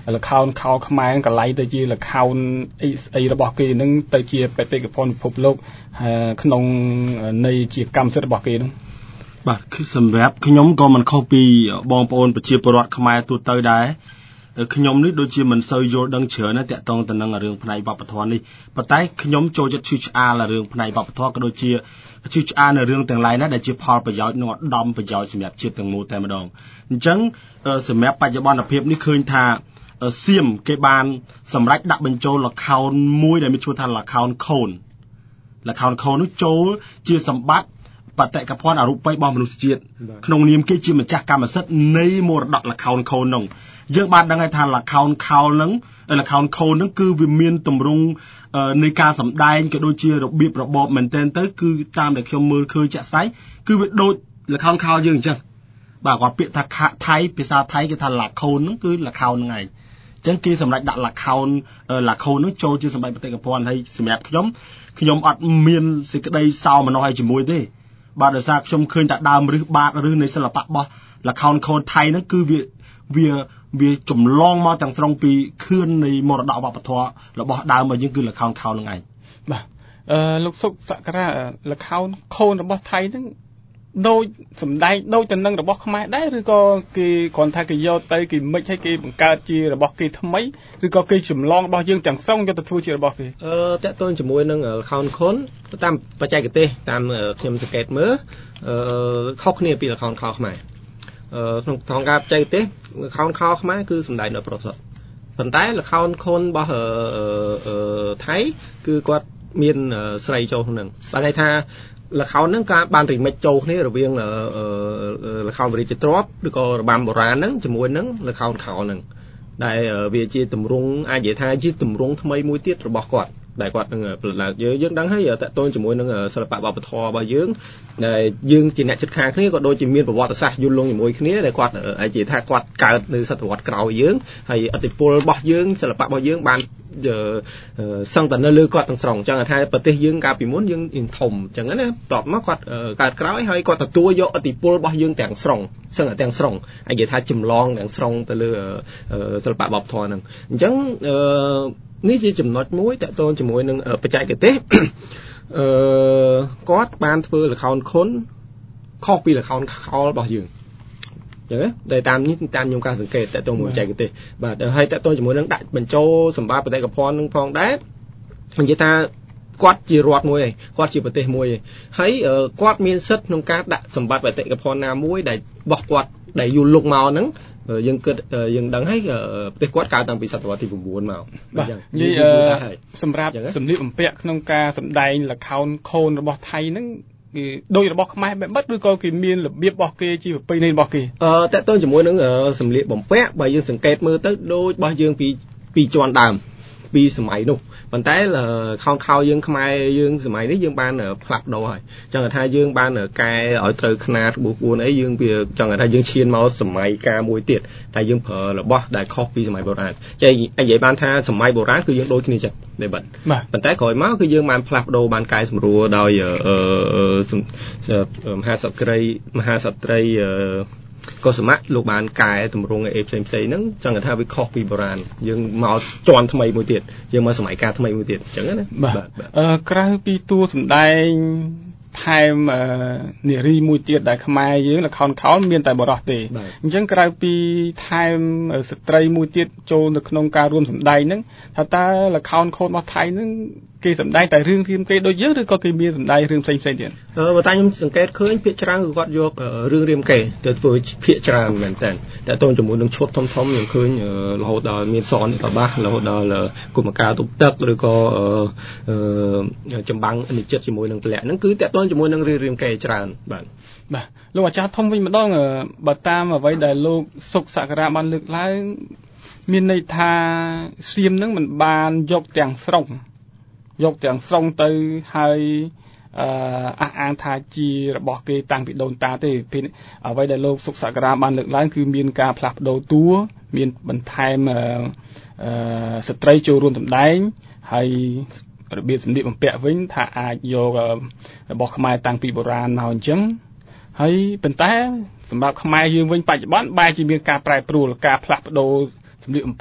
លខោនខោខ្មែរហ្នឹងកន្លែងទៅជាលខោនអីអីរបស់គេហ្នឹងទៅជាបេតិកភណ្ឌពិភពលោកក្នុងនៃជាកម្មសិទ្ធិរបស់គេហ្នឹងបាទគឺសម្រាប់ខ្ញុំក៏មិនខុសពីបងប្អូនប្រជាពលរដ្ឋខ្មែរទូទៅដែរខ្ញុំនេះដូចជាមិនសូវយល់ដឹងច្រើនណាស់តាក់ទងទៅនឹងរឿងផ្នែកវប្បធម៌នេះប៉ុន្តែខ្ញុំចូលចិត្តឈឺឆ្អាលរឿងផ្នែកវប្បធម៌ក៏ដូចជាឈឺឆ្អាលនៅរឿងទាំងឡាយណាដែលជាផលប្រយោជន៍និងឧត្តមប្រយោជន៍សម្រាប់ជាតិទាំងមូលតែម្ដងអញ្ចឹងសម្រាប់បច្ចុប្បន្នភាពនេះឃើញថាសៀមគេបានសម្រេចដាក់បញ្ចូលល្ខោនមួយដែលមានឈ្មោះថាល្ខោនខូនល្ខោនខូននោះចូលជាសម្បត្តិបេតិកភណ្ឌអរូបីរបស់មនុស្សជាតិក្នុងនាមគេជាម្ចាស់កម្មសិទ្ធិនៃមរតកល្ខោនខូននោះយើងបានដឹងហើយថាល្ខោនខោលហ្នឹងល្ខោនខូនហ្នឹងគឺវាមានទម្រង់នៃការសម្ដែងក៏ដូចជារបៀបរបបមែនទែនទៅគឺតាមដែលខ្ញុំមើលឃើញចាក់ស្ដែងគឺវាដូចល្ខោនខោលយើងអញ្ចឹងបាទគាត់ពាក្យថាថៃភាសាថៃគេថាល្ខោនហ្នឹងគឺល្ខោនហ្នឹងឯងអញ្ចឹងគេសម្រេចដាក់ល្ខោនល្ខោនហ្នឹងចូលជាសម្បត្តិបេតិកភណ្ឌហើយសម្រាប់ខ្ញុំខ្ញុំអត់មានសេចក្តីសោមនស្សឲ្យជាមួយទេបាទដោយសារខ្ញុំឃើញតែដើមរឹសបាតរឹសនៃសិល្បៈរបស់ល្ខោនខូនថៃហ្នឹងគឺវាវាវាចម្លងមកទាំងស្រុងពីខឿននៃមរតកវប្បធម៌របស់ដើមរបស់យើងគឺល្ខោនខោនហ្នឹងឯងបាទអឺលោកសុកសក្ការៈល្ខោនខូនរបស់ថៃហ្នឹងដូចសម្ដែងដូចទៅនឹងរបស់ខ្មែរដែរឬក៏គេគ្រាន់តែគេយកទៅគេមិចឲ្យគេបង្កើតជារបស់គេថ្មីឬក៏គេចម្លងរបស់យើងទាំងស្រុងយកទៅធ្វើជារបស់គេអឺតើតើជាមួយនឹងល្ខោនខូនតាមបច្ចេកទេសតាមខ្ញុំសង្កេតមើលអឺខុសគ្នាពីល្ខោនខោខ្មែរអឺក្នុងត្រង់ការបច្ចេកទេសល្ខោនខោខ្មែរគឺសម្ដែងដោយប្រសពប៉ុន្តែល្ខោនខូនរបស់អឺថៃគឺគាត់មានស្រីចូលក្នុងហ្នឹងបានន័យថាល្ខោនហ្នឹងការបានរីមិចចូលគ្នារវាងល្ខោនបរិយាទ្របឬក៏របាំបុរាណហ្នឹងជាមួយនឹងល្ខោនខោហ្នឹងដែលវាជាទម្រង់អាចនិយាយថាជាទម្រង់ថ្មីមួយទៀតរបស់គាត់ដែលគាត់នឹងផលិតឡើងយើងយើងដឹងហើយតើតើជាមួយនឹងសិល្បៈវប្បធម៌របស់យើងដែលយើងជាអ្នកជិតខាងគ្នាក៏ដូចជាមានប្រវត្តិសាស្ត្រយូរលង់ជាមួយគ្នាដែលគាត់អាចនិយាយថាគាត់កើតនៅសតវត្សក្រោយយើងហើយឥទ្ធិពលរបស់យើងសិល្បៈរបស់យើងបានសឹងតែនៅលើគាត់ទាំងស្រុងអញ្ចឹងថាប្រទេសយើងកាលពីមុនយើងយើងធំអញ្ចឹងណាតបមកគាត់កើតក្រោយហើយគាត់ទទួលយកឥទ្ធិពលរបស់យើងទាំងស្រុងសឹងតែទាំងស្រុងអាចនិយាយថាចម្លងទាំងស្រុងទៅលើសិល្បៈវប្បធម៌ហ្នឹងអញ្ចឹងអឺនេះជាចំណុចមួយតកតងជាមួយនឹងបច្ចេកទេសអឺគាត់បានធ្វើល្ខោនខុនខុសពីល្ខោនខោលរបស់យើងអញ្ចឹងតែតាមនេះតាមខ្ញុំការសង្កេតតកតងមួយបច្ចេកទេសបាទហើយតកតងជាមួយនឹងដាក់បញ្ចូលសម្បត្តិបេតិកភណ្ឌនឹងផងដែរនិយាយថាគាត់ជារដ្ឋមួយឯងគាត់ជាប្រទេសមួយឯងហើយគាត់មានសិទ្ធិក្នុងការដាក់សម្បត្តិបេតិកភណ្ឌណាមួយដែលរបស់គាត់ដែលយូរលុកមកហ្នឹងយើងគិតយើងដឹងហើយប្រទេសគាត់កើតតាំងពីសតវត្សទី9មកបាទនិយាយសម្រាប់សម្លៀកបំពាក់ក្នុងការសម្ដែងល្ខោនខូនរបស់ថៃហ្នឹងគឺដូចរបស់ខ្មែរបែបម៉េចឬក៏គេមានរបៀបរបស់គេជាប្រពៃណីរបស់គេអឺតើតើជាមួយនឹងសម្លៀកបំពាក់បើយើងសង្កេតមើលទៅដូចរបស់យើងពីពីជាន់ដើមពីសម័យនោះប៉ុន្តែខោនខោយើងខ្មែរយើងសម័យនេះយើងបានផ្លាស់ប្ដូរហើយចង់ថាយើងបានកែឲ្យត្រូវຂະຫນាតក្បួនក្បួនអីយើងវាចង់ថាយើងឈានមកសម័យកាលមួយទៀតតែយើងប្រើរបស់ដែលខុសពីសម័យបុរាណចេះនិយាយបានថាសម័យបុរាណគឺយើងដូចគ្នាចឹងទេបាទប៉ុន្តែក្រោយមកគឺយើងបានផ្លាស់ប្ដូរបានកែសម្រួលដោយមហាសក្តិមហាសត្រីក៏សមៈលោកបានកែតម្រង់អីផ្សេងផ្សេងហ្នឹងចង់ថាវាខុសពីបុរាណយើងមកជាន់ថ្មីមួយទៀតយើងមកសម័យកាលថ្មីមួយទៀតអញ្ចឹងណាបាទអឺក្រៅពីតួសម្ដែងថែមនារីមួយទៀតដែលខ្មែរយើងល្ខោនខោលមានតែបរោះទេអញ្ចឹងក្រៅពីថែមស្ត្រីមួយទៀតចូលនៅក្នុងការរួមសម្ដែងហ្នឹងថាតើល្ខោនខូនរបស់ថៃហ្នឹងគេសម្ដែងតែរឿងរាមកេរ្តិ៍ដូចយើងឬក៏គេមានសម្ដែងរឿងផ្សេងផ្សេងទៀតអឺបើតែខ្ញុំសង្កេតឃើញភាគច្រើនគឺគាត់យករឿងរាមកេរ្តិ៍ទៅធ្វើភាគច្រើនមែនតើតែតូនជាមួយនឹងឈុតធំធំខ្ញុំឃើញរហូតដល់មានសនកបាសរហូតដល់គុំការទប់ទឹកឬក៏អឺចម្បាំងនិចិត្តជាមួយនឹងពលៈហ្នឹងគឺតតូនជាមួយនឹងរឿងរាមកេរ្តិ៍ច្រើនបាទបាទលោកអាចារ្យធំវិញម្ដងបើតាមអ្វីដែលលោកសុកសក្ការៈបានលើកឡើងមានន័យថាសៀមហ្នឹងមិនបានយកទាំងស្រុងយកទាំងស្រុងទៅហើយអឺអះអាងថាជារបស់គេតាំងពីដូនតាទេពីអ្វីដែលលោកសុកសក្ការៈបានលើកឡើងគឺមានការផ្លាស់ប្ដូរតួមានបន្ថែមអឺស្ត្រីចូលរួមសម្ដែងហើយរបៀបសម្លៀកបំពាក់វិញថាអាចយករបស់ខ្មែរតាំងពីបុរាណមកអញ្ចឹងហើយប៉ុន្តែសម្រាប់ខ្មែរយើងវិញបច្ចុប្បន្នបែរជាមានការប្រែប្រួលការផ្លាស់ប្ដូរសម្លៀកបំពាក់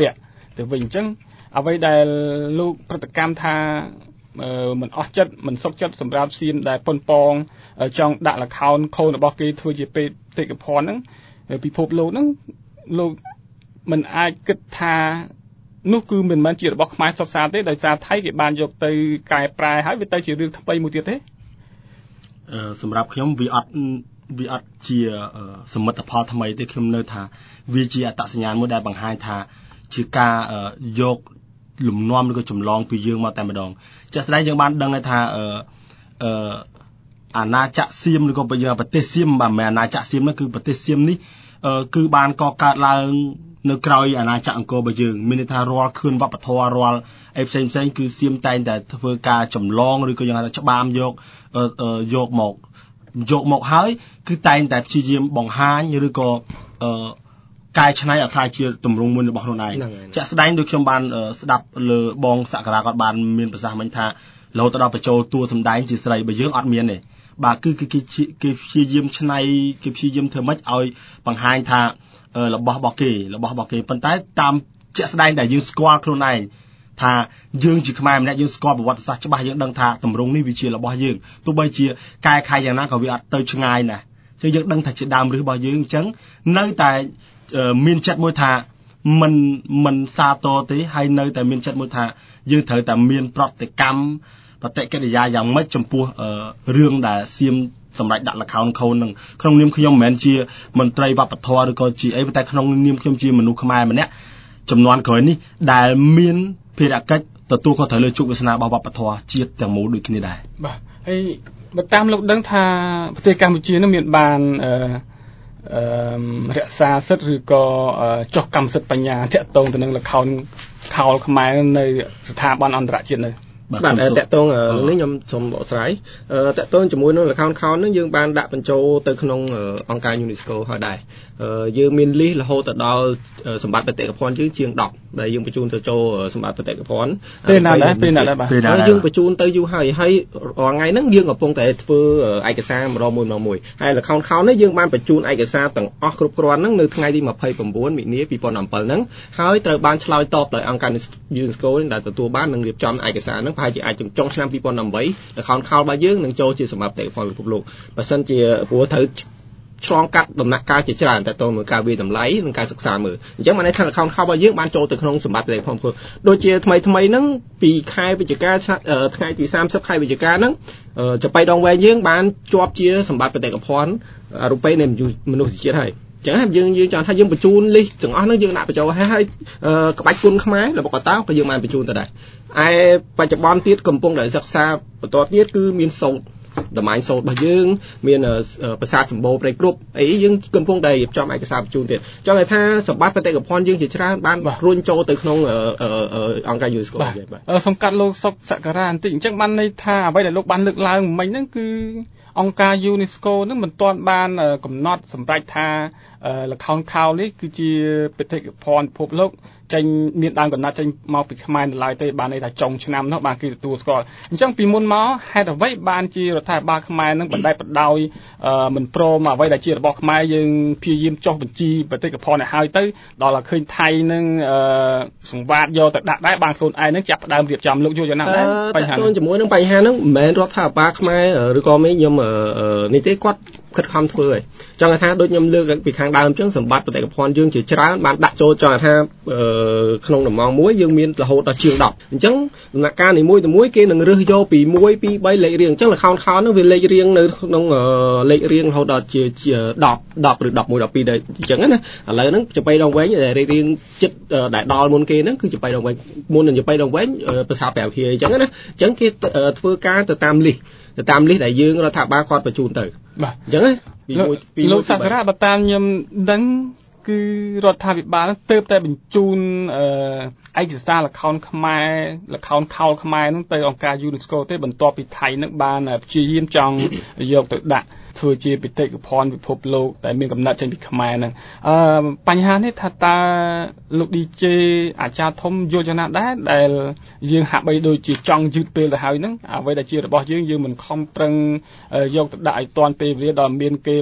ទៅវិញអញ្ចឹងអ្វីដែលលោកប្រតិកម្មថាមិនអស់ចិត្តមិនសុខចិត្តសម្រាប់សៀមដែលប៉ុនប៉ងចង់ដាក់ account ខូនរបស់គេធ្វើជាបេតិកភណ្ឌហ្នឹងពិភពលោកហ្នឹងលោកមិនអាចគិតថានោះគឺមិនមែនជារបស់ខ្មែរសុទ្ធសាធទេដោយសារថៃគេបានយកទៅកែប្រែហើយវាទៅជារឿងថ្មីមួយទៀតទេអឺសម្រាប់ខ្ញុំវាអត់វាអត់ជាសមិទ្ធផលថ្មីទេខ្ញុំនៅថាវាជាអត្តសញ្ញាណមួយដែលបង្ហាញថាជាការយកលំនាំឬក៏ចម្លងពីយើងមកតែម្ដងជាក់ស្ដែងយើងបានដឹងថាអឺអឺអាណាចក្រសៀមឬក៏ប្រទេសសៀមបាទមិនមែនអាណាចក្រសៀមនោះគឺប្រទេសសៀមនេះគឺបានកកើតឡើងនៅក្រោយអាណាចក្រអង្គររបស់យើងមានន័យថារាល់ខឿនវប្បធម៌រាល់អីផ្សេងផ្សេងគឺសៀមតែងតែធ្វើការចម្លងឬក៏យើងហៅថាច្បាមយកយកមកយកមកហើយគឺតែងតែព្យាយាមបង្ហាញឬក៏អឺកែច្នៃឲ្យខ្លាយជាទម្រង់មួយរបស់ខ្លួនឯងជាក់ស្ដែងដូចខ្ញុំបានស្ដាប់លើបងសក្ការៈគាត់បានមានប្រសាសន៍មិញថារហូតដល់បញ្ចូលតួសម្ដែងជាស្រីបើយើងអត់មានទេបាទគឺគេគេព្យាយាមច្នៃគេព្យាយាមធ្វើម៉េចឲ្យបង្ហាញថារបស់របស់គេរបស់របស់គេប៉ុន្តែតាមជាក់ស្ដែងដែលយើងស្គាល់ខ្លួនឯងថាយើងជាខ្មែរម្នាក់យើងស្គាល់ប្រវត្តិសាស្ត្រច្បាស់យើងដឹងថាទម្រង់នេះវាជារបស់យើងទោះបីជាកែខៃយ៉ាងណាក៏វាអត់ទៅឆ្ងាយណាស់ចឹងយើងដឹងថាជាដើមឫសរបស់យើងអញ្ចឹងនៅតែមានចិត្តមួយថាមិនមិនសាទរទេហើយនៅតែមានចិត្តមួយថាយើងត្រូវតែមានប្រតិកម្មបតិកិរិយាយ៉ាងម៉េចចំពោះរឿងដែលសៀមសម្រាប់ដាក់ account ខូននឹងក្នុងនាមខ្ញុំមិនមែនជាមន្ត្រីវប្បធម៌ឬក៏ជាអីតែក្នុងនាមខ្ញុំជាមនុស្សខ្មែរម្នាក់ចំនួនក្រោយនេះដែលមានភារកិច្ចទទួលខុសត្រូវលើជោគវាសនារបស់វប្បធម៌ជាតិទាំងមូលដូចគ្នាដែរបាទហើយបើតាមលោកដឹងថាប្រទេសកម្ពុជានឹងមានបានអឺអឺរក្សាសិទ្ធិឬក៏ចុះកម្មសិទ្ធិបញ្ញាតាក់ទងទៅនឹង account ខោលខ្មែរនៅស្ថាប័នអន្តរជាតិនៅបាទតកតងនេះខ្ញុំសូមបកស្រាយតកតងជាមួយនឹង account count ហ្នឹងយើងបានដាក់បញ្ចូលទៅក្នុងអង្គការ UNESCO ហើយដែរយើងមាន list រហូតដល់សម្បត្តិបេតិកភណ្ឌយើងជាងដប់ដែលយើងបញ្ជូនទៅចូលសម្បត្តិបេតិកភណ្ឌពេលណាដែរពេលណាដែរបាទយើងបញ្ជូនទៅយូរហើយហើយរាល់ថ្ងៃហ្នឹងយើងកំពុងតែធ្វើឯកសារម្ដងមួយម្ដងមួយហើយ account count នេះយើងបានបញ្ជូនឯកសារទាំងអស់គ្រប់គ្រាន់ហ្នឹងនៅថ្ងៃទីម្ភៃប្រាំបួនមីនាពីរពាន់7ហ្នឹងហើយត្រូវបានឆ្លើយតបដោយអង្គការ UNESCO ដែលទទួលបាននឹងរៀបចំឯកសារហ្នឹងប្រហែលជាអាចចុងឆ្នាំពីរពាន់ប្រាំបី account count របស់យើងនឹងចូលជាសម្បត្តិបេតិកភណ្ឌពិភពលោកបើសិនជាព្រោះត្រូវឆ្លងកាត់ដំណាក់កាលជាច្រើនតែតទៅនឹងការវិតម្លៃនិងការសិក្សាមើលអញ្ចឹងបានន័យថា account ខោរបស់យើងបានចូលទៅក្នុងសម្បត្តិបេតិកភណ្ឌដូចជាថ្មីថ្មីហ្នឹងពីខែវិច្ឆិកាថ្ងៃទីសាមសិបខែវិច្ឆិកាហ្នឹងចបៃដងវែងយើងបានជាប់ជាសម្បត្តិបេតិកភណ្ឌអរូបីនៃមនុស្សជាតិហើយអញ្ចឹងយើងយើងចង់ថាយើងបញ្ជូន list ទាំងអស់ហ្នឹងយើងដាក់បញ្ចូលហើយហើយក្បាច់គុណខ្មែររបស់កតាក៏យើងបានបញ្ជូនទៅដែរឯបច្ចុប្បន្នទៀតកំពុងតែសិក្សាបន្តទៀតគឺមានសូត្រតម្លៃសូត្ររបស់យើងមានប្រាសាទសម្បូរព្រៃគ្រប់អីយើងកំពុងតែរៀបចំឯកសារបញ្ជូនទៀតចង់ថាសម្បត្តិបេតិកភណ្ឌយើងជាច្រើនបានរុញចូលទៅក្នុងអង្គការ UNESCO បាទសង្កាត់លោកសុកសក្ការៈបន្តិចអញ្ចឹងបានន័យថាអ្វីដែលលោកបានលើកឡើងមិញហ្នឹងគឺអង្គការ UNESCO នឹងមិនទាន់បានកំណត់សម្រេចថាល្ខោនខោលនេះគឺជាបេតិកភណ្ឌពិភពលោកចេញមានដើមកំណត់ចេញមកពីខ្មែរនៅឡើយទេបានន័យថាចុងឆ្នាំនោះបានគេទទួលស្គាល់អញ្ចឹងពីមុនមកហេតុអ្វីបានជារដ្ឋាភិបាលខ្មែរនឹងបណ្តែតបណ្ដោយមិនព្រមអ្វីដែលជារបស់ខ្មែរយើងព្យាយាមចុះបញ្ជីបេតិកភណ្ឌឲ្យហើយទៅដល់តែឃើញថៃនឹងសង្វាតយកទៅដាក់ដែរបានខ្លួនឯងនឹងចាប់ផ្ដើមរៀបចំលោកយល់យ៉ាងណាដែរបញ្ហានេះជាមួយនឹងបញ្ហាហ្នឹងមិនមែនរដ្ឋាភិបាលខ្មែរឬក៏មិនខ្ញុំនេះទេគាត់ខិតខំធ្វើហើយចង់ថាដូចខ្ញុំលើកពីខាងដើមអញ្ចឹងសម្បត្តិបេតិកភណ្ឌយើងជាច្រើនបានដាក់ចូលចង់ថាក្នុងតំងមួយយើងមានរហូតដល់ជាងដប់អញ្ចឹងដំណាក់កាលនីមួយៗគេនឹងរើសយកពីមួយពីបីលេខរៀងអញ្ចឹង account count ហ្នឹងវាលេខរៀងនៅក្នុងលេខរៀងរហូតដល់ជាដប់ ដប់ឬដប់មួយ ដប់ពីរដែរអញ្ចឹងណាឥឡូវហ្នឹងចបៃដងវែងដែលរៀងចិត្តដែលដល់មុនគេហ្នឹងគឺចបៃដងវែងមុននឹងចបៃដងវែងភាសាប្រាភាអញ្ចឹងណាអញ្ចឹងគេធ្វើការទៅតាម list ទៅតាម list ដែលយើងរដ្ឋាភិបាលគាត់បញ្ជូនទៅបាទអញ្ចឹងពីមួយពីលោកសក្ការៈបើតាមខ្ញុំដឹងគឺរដ្ឋាភិបាលទើបតែបញ្ជូនឯកសារល្ខោនខ្មែរល្ខោនខោលខ្មែរនោះទៅអង្គការ UNESCO ទេបន្ទាប់ពីថៃនឹងបានព្យាយាមចង់យកទៅដាក់ធ្វើជាបេតិកភណ្ឌពិភពលោកដែលមានកំណត់ចេញពីខ្មែរហ្នឹងអឺបញ្ហានេះថាតើលោក ឌី ជេ អាចារ្យធំយល់យ៉ាងណាដែរដែលយើងហាក់បីដូចជាចង់យឺតពេលទៅហើយហ្នឹងអ្វីដែលជារបស់យើងយើងមិនខំប្រឹងយកទៅដាក់ឲ្យទាន់ពេលវេលាដល់មានគេមក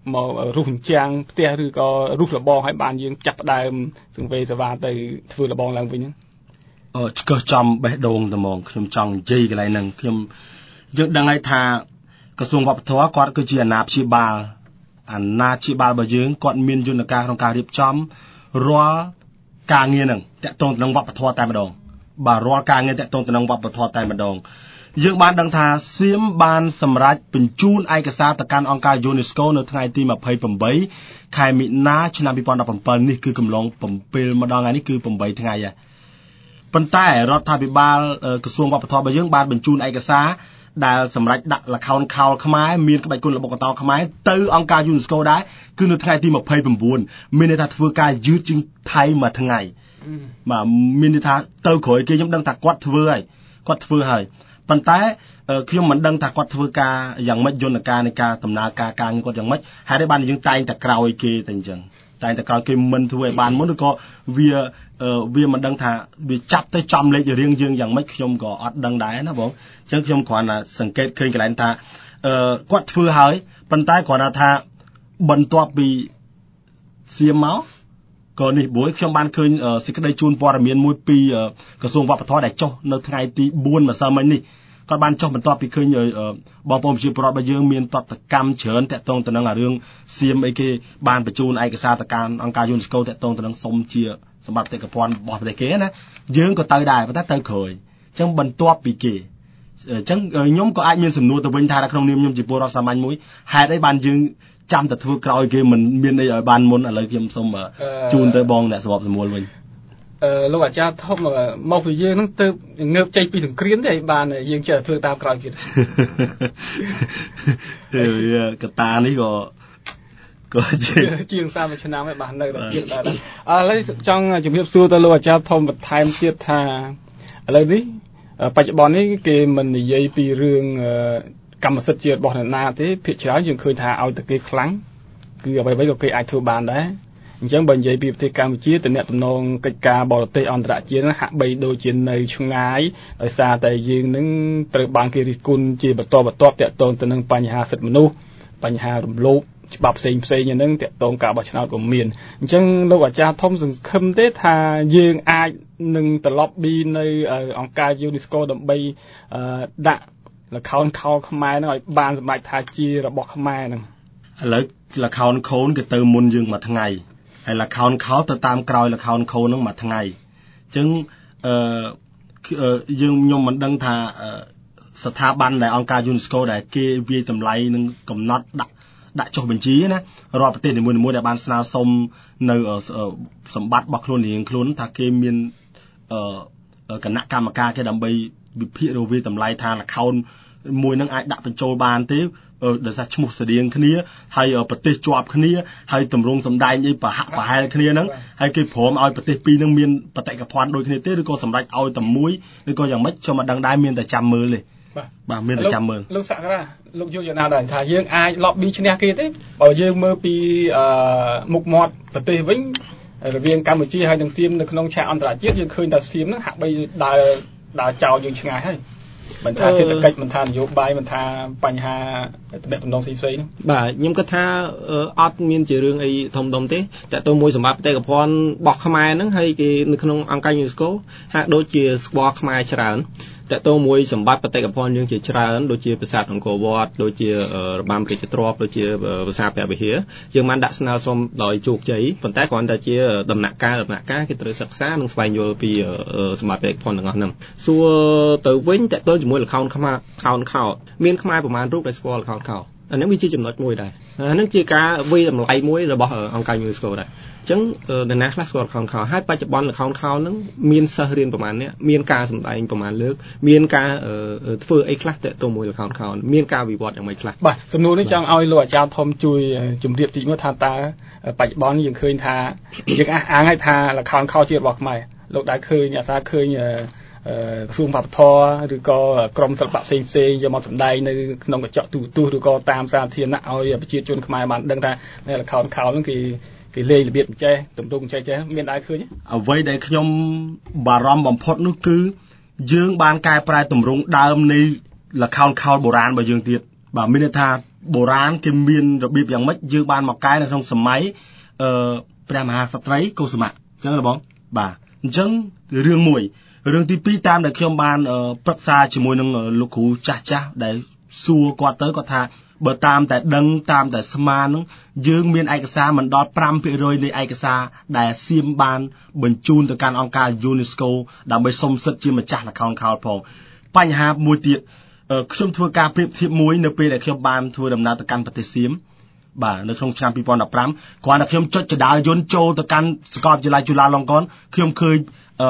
មករស់ចាំងផ្ទះឬក៏រុះលបងឲ្យបានយើងចាប់ផ្ដើមសង្វេសវ៉ាទៅធ្វើលបងឡើងវិញហ្នឹងអឺឆ្កឹះចំបេះដូងតែហ្មងខ្ញុំចង់និយាយកន្លែងហ្នឹងខ្ញុំយើងដឹងហើយថាក្រសួងវប្បធម៌គាត់គឺជាអាណាព្យាបាលអាណាព្យាបាលរបស់យើងគាត់មានយន្តការក្នុងការរៀបចំរាល់ការងារហ្នឹងតាក់ទងទៅនឹងវប្បធម៌តែម្ដងបាទរាល់ការងារតាក់ទងទៅនឹងវប្បធម៌តែម្ដងយើងបានដឹងថាសៀមបានសម្រេចបញ្ជូនឯកសារទៅកាន់អង្គការ UNESCO នៅថ្ងៃទីยี่สิบแปดខែមិនិនាឆ្នាំยี่สิบสิบเจ็ดនេះគឺកំឡុងเจ็ดម្ដងថ្ងៃនេះគឺแปดថ្ងៃហើយប៉ុន្តែរដ្ឋាភិបាលក្រសួងវប្បធម៌របស់យើងបានបញ្ជូនឯកសារដែលសម្រេចដាក់ល្ខោនខោលខ្មែរមានក្បាច់គុនល្បុក្កតោខ្មែរទៅអង្គការ UNESCO ដែរគឺនៅថ្ងៃទីยี่สิบแปดមានន័យថាធ្វើការយឺតជាងថៃមួយថ្ងៃបាទមានន័យថាទៅក្រោយគេខ្ញុំដឹងថាគាត់ធ្វើហើយគាត់ធ្វើហើយប៉ុន្តែខ្ញុំមិនដឹងថាគាត់ធ្វើការយ៉ាងម៉េចយន្តការនៃការដំណើរការការងារគាត់យ៉ាងម៉េចហើយបានយើងតែងតែក្រោយគេតែអញ្ចឹងតែងតែក្រោយគេមិនធ្វើឲ្យបានមុនឬក៏វាវាមិនដឹងថាវាចាប់ទៅចំលេខរៀងយើងយ៉ាងម៉េចខ្ញុំក៏អត់ដឹងដែរណាបងអញ្ចឹងខ្ញុំគ្រាន់តែសង្កេតឃើញកន្លែងថាអឺគាត់ធ្វើហើយប៉ុន្តែគ្រាន់តែថាបន្ទាប់ពីសៀមមកក៏នេះបុយខ្ញុំបានឃើញសេចក្តីជូនព័ត៌មានមួយពីក្រសួងវប្បធម៌ដែលចុះនៅថ្ងៃទីfourម្សិលមិញនេះគាត់បានចុះបន្ទាប់ពីឃើញបងប្អូនប្រជាពលរដ្ឋរបស់យើងមានប្រតិកម្មច្រើនតាក់ទងទៅនឹងរឿងសៀមអីគេបានបញ្ជូនឯកសារទៅកាន់អង្គការ UNESCO តាក់ទងទៅនឹងសុំជាសម្បត្តិបេតិកភណ្ឌរបស់ប្រទេសគេណាយើងក៏ទៅដែរប៉ុន្តែទៅក្រោយអញ្ចឹងបន្ទាប់ពីគេអញ្ចឹងខ្ញុំក៏អាចមានសំណួរទៅវិញថាក្នុងនាមខ្ញុំជាពលរដ្ឋសាមញ្ញមួយហេតុអីបានយើងចាំតែធ្វើក្រោយគេមិនមានអីឲ្យបានមុនឥឡូវខ្ញុំសូមជូនទៅបងអ្នកសម្របសម្រួលវិញអឺលោកអាចារ្យធំមកពីយើងហ្នឹងទៅងើបចេញពីសង្គ្រាមទេបានយើងចេះធ្វើតាមក្រោយគេទៅកតានេះក៏ក៏ជាជាងthirtyឆ្នាំហើយបាទនៅតែទៀតដែរឥឡូវចង់ជំរាបសួរទៅលោកអាចារ្យធំបន្ថែមទៀតថាឥឡូវនេះបច្ចុប្បន្ននេះគេមិននិយាយពីរឿងកម្មសិទ្ធិជារបស់អ្នកណាទេភាគច្រើនយើងឃើញថាឲ្យតែគេខ្លាំងគឺអ្វីៗក៏គេអាចធ្វើបានដែរអញ្ចឹងបើនិយាយពីប្រទេសកម្ពុជាតំណែងតំណងកិច្ចការបរទេសអន្តរជាតិហាក់បីដូចជានៅឆ្ងាយដោយសារតែយើងនឹងត្រូវបានគេរិះគន់ជាបន្តបន្ទាប់តាក់ទងទៅនឹងបញ្ហាសិទ្ធិមនុស្សបញ្ហារំលោភច្បាប់ផ្សេងផ្សេងហ្នឹងតាក់ទងការបោះឆ្នោតក៏មានអញ្ចឹងលោកអាចារ្យធំសង្ឃឹមទេថាយើងអាចនឹងត្រឡប់ប៊ីនៅអង្គការ UNESCO ដើម្បីដាក់ល្ខោនខោលខ្មែរហ្នឹងឲ្យបានសម្រេចថាជារបស់ខ្មែរហ្នឹងឥឡូវល្ខោនខូនគេទៅមុនយើងមួយថ្ងៃហើយល្ខោនខោលទៅតាមក្រោយល្ខោនខូនហ្នឹងមួយថ្ងៃអញ្ចឹងអឺយើងខ្ញុំមិនដឹងថាស្ថាប័នដែលអង្គការ UNESCO ដែលគេវាយតម្លៃនឹងកំណត់ដាក់ដាក់ចុះបញ្ជីណារាល់ប្រទេសនីមួយៗដែលបានស្នើសុំនៅសម្បត្តិរបស់ខ្លួនរៀងខ្លួនថាគេមានគណៈកម្មការគេដើម្បីវិភាគរវាយតម្លៃថាល្ខោនមួយនឹងអាចដាក់បញ្ចូលបានទេដោយសារឈ្មោះស្តៀងគ្នាហើយប្រទេសជាប់គ្នាហើយទម្រង់សម្ដែងអីប្រហាក់ប្រហែលគ្នាហ្នឹងហើយគេព្រមឲ្យប្រទេសពីរហ្នឹងមានបេតិកភណ្ឌដូចគ្នាទេឬក៏សម្រេចឲ្យតែមួយឬក៏យ៉ាងម៉េចខ្ញុំមិនដឹងដែរមានតែចាំមើលទេបាទមានតែចាំមើលលោកសក្ការៈលោកយល់យ៉ាងណាដែរថាយើងអាច lobby ឈ្នះគេទេបើយើងមើលពីមុខមាត់ប្រទេសវិញរវាងកម្ពុជាហើយនិងសៀមនៅក្នុងឆាកអន្តរជាតិយើងឃើញថាសៀមហ្នឹងហាក់បីដើរដើរចោលយើងឆ្ងាយហើយមិនថាសេដ្ឋកិច្ចមិនថានយោបាយមិនថាបញ្ហាតំណែងតំណងផ្សេងៗហ្នឹងបាទខ្ញុំគិតថាអត់មានជារឿងអីធំដុំទេតែទៅមួយសម្បត្តិបេតិកភណ្ឌរបស់ខ្មែរហ្នឹងហើយគេនៅក្នុងអង្គការ UNESCO ហាក់ដូចជាស្គាល់ខ្មែរច្រើនតែទៅមួយសម្បត្តិបេតិកភណ្ឌយើងជាច្រើនដូចជាប្រាសាទអង្គរវត្តដូចជារបាំរាជទ្រព្យដូចជាប្រាសាទព្រះវិហារយើងបានដាក់ស្នើសុំដោយជោគជ័យប៉ុន្តែគ្រាន់តែជាដំណាក់កាលដំណាក់កាលគេត្រូវសិក្សានិងស្វែងយល់ពីសម្បត្តិបេតិកភណ្ឌទាំងអស់ហ្នឹងសួរទៅវិញតើទៅជាមួយល្ខោនខ្មែរខោនខោមានខ្មែរប្រមាណរូបដែលស្គាល់ល្ខោនខោអានេះវាជាចំណុចមួយដែរអានេះជាការវិយតម្លៃមួយរបស់អង្គការ UNESCO ដែរអញ្ចឹងនរណាខ្លះស្គាល់ល្ខោនខោហើយបច្ចុប្បន្នល្ខោនខោហ្នឹងមានសិស្សរៀនប្រមាណនេះមានការសម្ដែងប្រមាណលើកមានការធ្វើអីខ្លះទៅទៅមួយល្ខោនខោមានការវិវត្តយ៉ាងម៉េចខ្លះបាទសំណួរនេះចង់ឲ្យលោកអាចារ្យធំជួយជម្រាបតិចមកថាតើបច្ចុប្បន្នយើងឃើញថាយើងអះអាងឲ្យថាល្ខោនខោជារបស់ខ្មែរលោកដែលឃើញអាសាឃើញក្រសួងវប្បធម៌ឬក៏ក្រមសិល្បៈផ្សេងផ្សេងយកមកសម្ដែងនៅក្នុងកញ្ចក់ទូរទស្សន៍ឬក៏តាមសាធារណៈឲ្យប្រជាជនខ្មែរបានដឹងថាល្ខោនខោហ្នឹងគេគេលេងរបៀបអញ្ចេះទំទងអញ្ចេះចេះមានដែរឃើញអ្វីដែលខ្ញុំបារម្ភបំផុតនោះគឺយើងបានកែប្រែទម្រង់ដើមនៃល្ខោនខោលបុរាណរបស់យើងទៀតបាទមានន័យថាបុរាណគេមានរបៀបយ៉ាងម៉េចយើងបានមកកែនៅក្នុងសម័យអឺព្រះមហាក្សត្រីកុសុមៈអញ្ចឹងណាបងបាទអញ្ចឹងរឿងមួយរឿងទីពីរតាមដែលខ្ញុំបានប្រឹក្សាជាមួយនឹងលោកគ្រូចាស់ចាស់ដែលសួរគាត់ទៅគាត់ថាបើតាមតែដឹងតាមតែស្មាននឹងយើងមានឯកសារមិនដល់ five percent នៃឯកសារដែលសៀមបានបញ្ជូនទៅកាន់អង្គការ UNESCO ដើម្បីសុំសិទ្ធិជាម្ចាស់ល្ខោនខោលផងបញ្ហាមួយទៀតខ្ញុំធ្វើការប្រៀបធៀបមួយនៅពេលដែលខ្ញុំបានធ្វើដំណើរទៅកាន់ប្រទេសសៀមបាទនៅក្នុងឆ្នាំtwenty fifteenគ្រាន់តែខ្ញុំចុចចដាលយន្តចូលទៅកាន់សាកលវិទ្យាល័យจุฬាលង្កនខ្ញុំឃើញ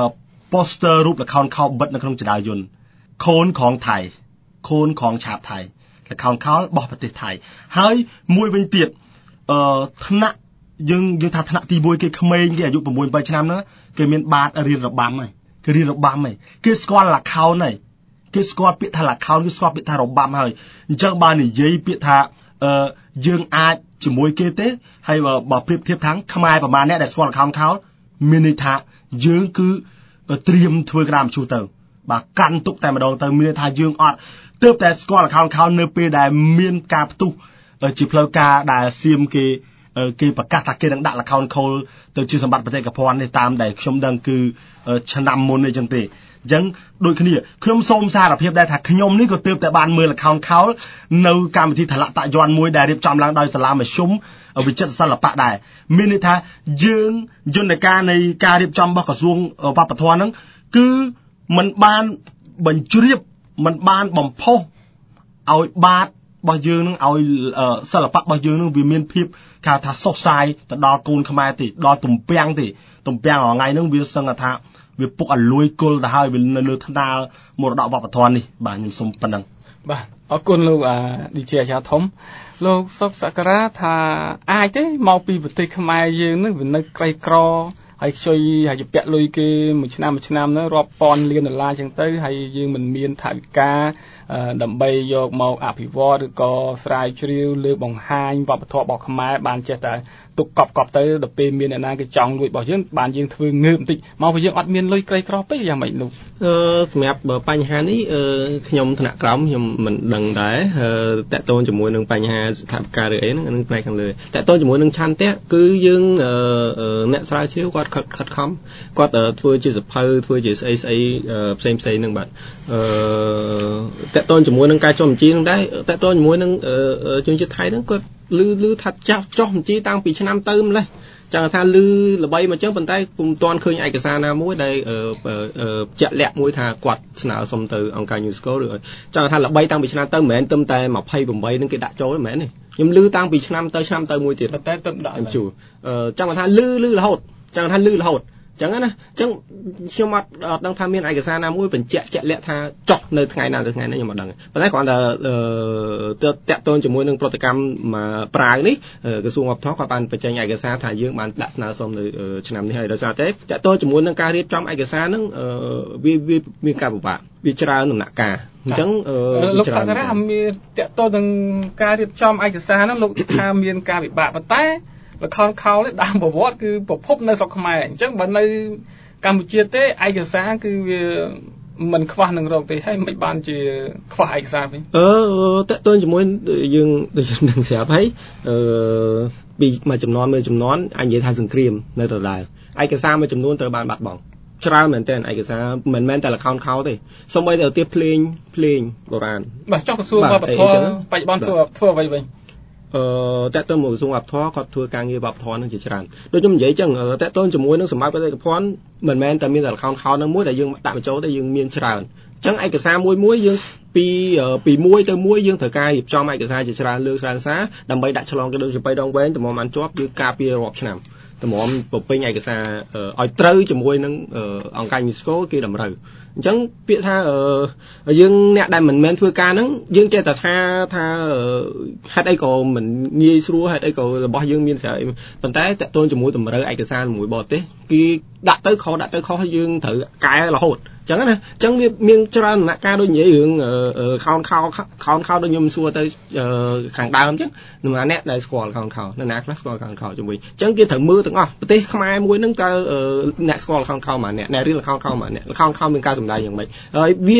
poster រូបល្ខោនខោលបិទនៅក្នុងចដាលយន្តខូនของថៃខូនของឆាបថៃល្ខោនខោលរបស់ប្រទេសថៃហើយមួយវិញទៀតអឺថ្នាក់យើងយើងថាថ្នាក់ទីoneគេក្មេងគេអាយុsix sevenឆ្នាំហ្នឹងគេមានបាតរៀនរបាំហើយគេរៀនរបាំហើយគេស្គាល់ល្ខោនហើយគេស្គាល់ពាក្យថាល្ខោនគេស្គាល់ពាក្យថារបាំហើយអញ្ចឹងបើនិយាយពាក្យថាអឺយើងអាចជាមួយគេទេហើយបើប្រៀបធៀបថាខ្មែរប្រមាណអ្នកដែលស្គាល់ល្ខោនខោលមានន័យថាយើងគឺត្រៀមធ្វើក្តាមជូរទៅបាទកាន់ទុកតែម្ដងទៅមានន័យថាយើងអត់ទើបតែស្គាល់ល្ខោនខោលនៅពេលដែលមានការផ្ទុះជាផ្លូវការដែលសៀមគេគេប្រកាសថាគេនឹងដាក់ល្ខោនខោលទៅជាសម្បត្តិបេតិកភណ្ឌនេះតាមដែលខ្ញុំដឹងគឺឆ្នាំមុនអីចឹងទេអញ្ចឹងដូចគ្នាខ្ញុំសូមសារភាពដែរថាខ្ញុំនេះក៏ទើបតែបានមើលល្ខោនខោលនៅកម្មវិធីថលតយន្តមួយដែលរៀបចំឡើងដោយសាលាមធ្យមវិចិត្រសិល្បៈដែរមានន័យថាយើងយន្តការនៃការរៀបចំរបស់ក្រសួងវប្បធម៌ហ្នឹងគឺมันបានបញ្ជ្រាបมันបានបំផុសឲ្យបាតរបស់យើងនឹងឲ្យសិល្បៈរបស់យើងនឹងវាមានភាពគេថាសុសសាយទៅដល់កូនខ្មែរទេដល់ទំពាំងទេទំពាំងរថ្ងៃហ្នឹងវាសឹងថាវាពុកឲ្យលួយគល់ទៅហើយវានៅលើថ្នាលមរតកវប្បធម៌នេះបាទខ្ញុំសូមប៉ុណ្ណឹងបាទអរគុណលោកអាឌីជេអាចារ្យធំលោកសុកសក្ការៈថាអាចទេមកពីប្រទេសខ្មែរយើងនឹងវានៅក្រីក្រហើយខ្ចុយហើយជាពាក់លុយគេមួយឆ្នាំមួយឆ្នាំហ្នឹងរាប់ពាន់លានដុល្លារចឹងទៅហើយយើងមិនមានថវិកាដើម្បីយកមកអភិវឌ្ឍឬក៏ស្រាវជ្រាវលើបង្ហាញវប្បធម៌របស់ខ្មែរបានចេះតែទុកកប់កប់ទៅដល់ពេលមានអ្នកណាគេចង់លួចរបស់យើងបានយើងធ្វើងើបបន្តិចមកព្រោះយើងអត់មានលុយក្រីក្រពេកយ៉ាងម៉េចនោះអឺសម្រាប់បញ្ហានេះខ្ញុំថ្នាក់ក្រោមខ្ញុំមិនដឹងដែរតកតូនជាមួយនឹងបញ្ហាស្ថាបការឬអីហ្នឹងនឹងផ្នែកខាងលើតកតូនជាមួយនឹងឆន្ទៈគឺយើងអ្នកស្រាវជ្រាវគាត់ខិតខិតខំគាត់ធ្វើជាសភៅធ្វើជាស្អីស្អីផ្សេងផ្សេងហ្នឹងបាទអឺតកតូនជាមួយនឹងការចុះបញ្ជីហ្នឹងដែរតកតូនជាមួយនឹងជនជាតិថៃហ្នឹងគាត់លឺលឺថាចាស់ចុះបញ្ជីតាំងពីឆ្នាំទៅម្លេះចឹងថាលឺល្បីមកចឹងប៉ុន្តែពុំទាន់ឃើញឯកសារណាមួយដែលជាក់លាក់មួយថាគាត់ស្នើសុំទៅអង្គការ UNESCO ឬចឹងថាល្បីតាំងពីឆ្នាំទៅមិនមែនត្រឹមតែtwenty-eightហ្នឹងគេដាក់ចូលទេមិនមែនទេខ្ញុំលឺតាំងពីឆ្នាំទៅឆ្នាំទៅមួយទៀតតែទៅដាក់ជួចឹងថាលឺលឺរហូតចឹងថាលឺរហូតចឹងណាចឹងខ្ញុំអត់អត់ដឹងថាមានឯកសារណាមួយបញ្ជាក់ជាក់លាក់ថាចុះនៅថ្ងៃណាទៅថ្ងៃណាខ្ញុំអត់ដឹងប៉ុន្តែគ្រាន់តែតាក់ទងជាមួយនឹងប្រតិកម្មប្រាវនេះក្រសួងវប្បធម៌គាត់បានបញ្ចេញឯកសារថាយើងបានដាក់ស្នើសុំនៅឆ្នាំនេះហើយដោយសារតែតាក់ទងជាមួយនឹងការរៀបចំឯកសារហ្នឹងវាវាមានការពិបាកវាច្រើនដំណាក់កាលអញ្ចឹងលោកសក្ការៈមានតាក់ទងនឹងការរៀបចំឯកសារហ្នឹងលោកថាមានការពិបាកប៉ុន្តែល្ខោនខោលនេះដើមប្រវត្តិគឺប្រភពនៅស្រុកខ្មែរអញ្ចឹងបើនៅកម្ពុជាទេឯកសារគឺវាមិនខ្វះនឹងរកទេហើយមិនបានជាខ្វះឯកសារវិញអឺតើតើជាមួយយើងដូចនឹងស្រាប់ហើយអឺពីមួយចំនួនមួយចំនួនអាចនិយាយថាសង្គ្រាមនៅដដែលឯកសារមួយចំនួនត្រូវបានបាត់បង់ច្រើនមែនតើឯកសារមិនមែនតែល្ខោនខោលទេសូម្បីតែទៀតភ្លេងភ្លេងបុរាណបាទចុះក្រសួងវប្បធម៌បច្ចុប្បន្នធ្វើធ្វើអ្វីវិញអឺតើតើមកក្រសួងវប្បធម៌គាត់ធ្វើការងារវប្បធម៌នឹងជាច្រើនដូចខ្ញុំនិយាយចឹងតើតើជាមួយនឹងសម្បត្តិបេតិកភណ្ឌមិនមែនតែមានតែល្ខោនខោលនឹងមួយដែលយើងដាក់បញ្ចូលទេយើងមានច្រើនអញ្ចឹងឯកសារមួយមួយយើងពីពីមួយទៅមួយយើងត្រូវការរៀបចំឯកសារជាច្រើនលើកច្រើនសារដើម្បីដាក់ឆ្លងទៅដូចទៅដងវែងតម្រាំបានជាប់គឺការពាររាប់ឆ្នាំតម្រាំពពេញឯកសារឲ្យត្រូវជាមួយនឹងអង្គការ UNESCO គេតម្រូវអញ្ចឹងពាក្យថាយើងអ្នកដែលមិនមែនធ្វើការហ្នឹងយើងចេះតែថាថាហេតុអីក៏មិនងាយស្រួលហេតុអីក៏របស់យើងមានស្រាប់ប៉ុន្តែតើតូនជាមួយតម្រូវឯកសារមួយបរទេសគេដាក់ទៅខុសដាក់ទៅខុសយើងត្រូវកែរហូតអញ្ចឹងណាអញ្ចឹងវាមានច្រើនដំណាក់កាលដូចនិយាយរឿងខោនខោខោនខោដូចខ្ញុំសួរទៅខាងដើមអញ្ចឹងនរណាអ្នកដែលស្គាល់ខោនខោនរណាខ្លះស្គាល់ខោនខោជាមួយអញ្ចឹងគេត្រូវមើលទាំងអស់ប្រទេសខ្មែរមួយហ្នឹងតើអ្នកស្គាល់ខោនខោម្នាក់អ្នករៀនខោនខោម្នាក់អ្នកខោនខោមានការសម្ដែងយ៉ាងម៉េចហើយវា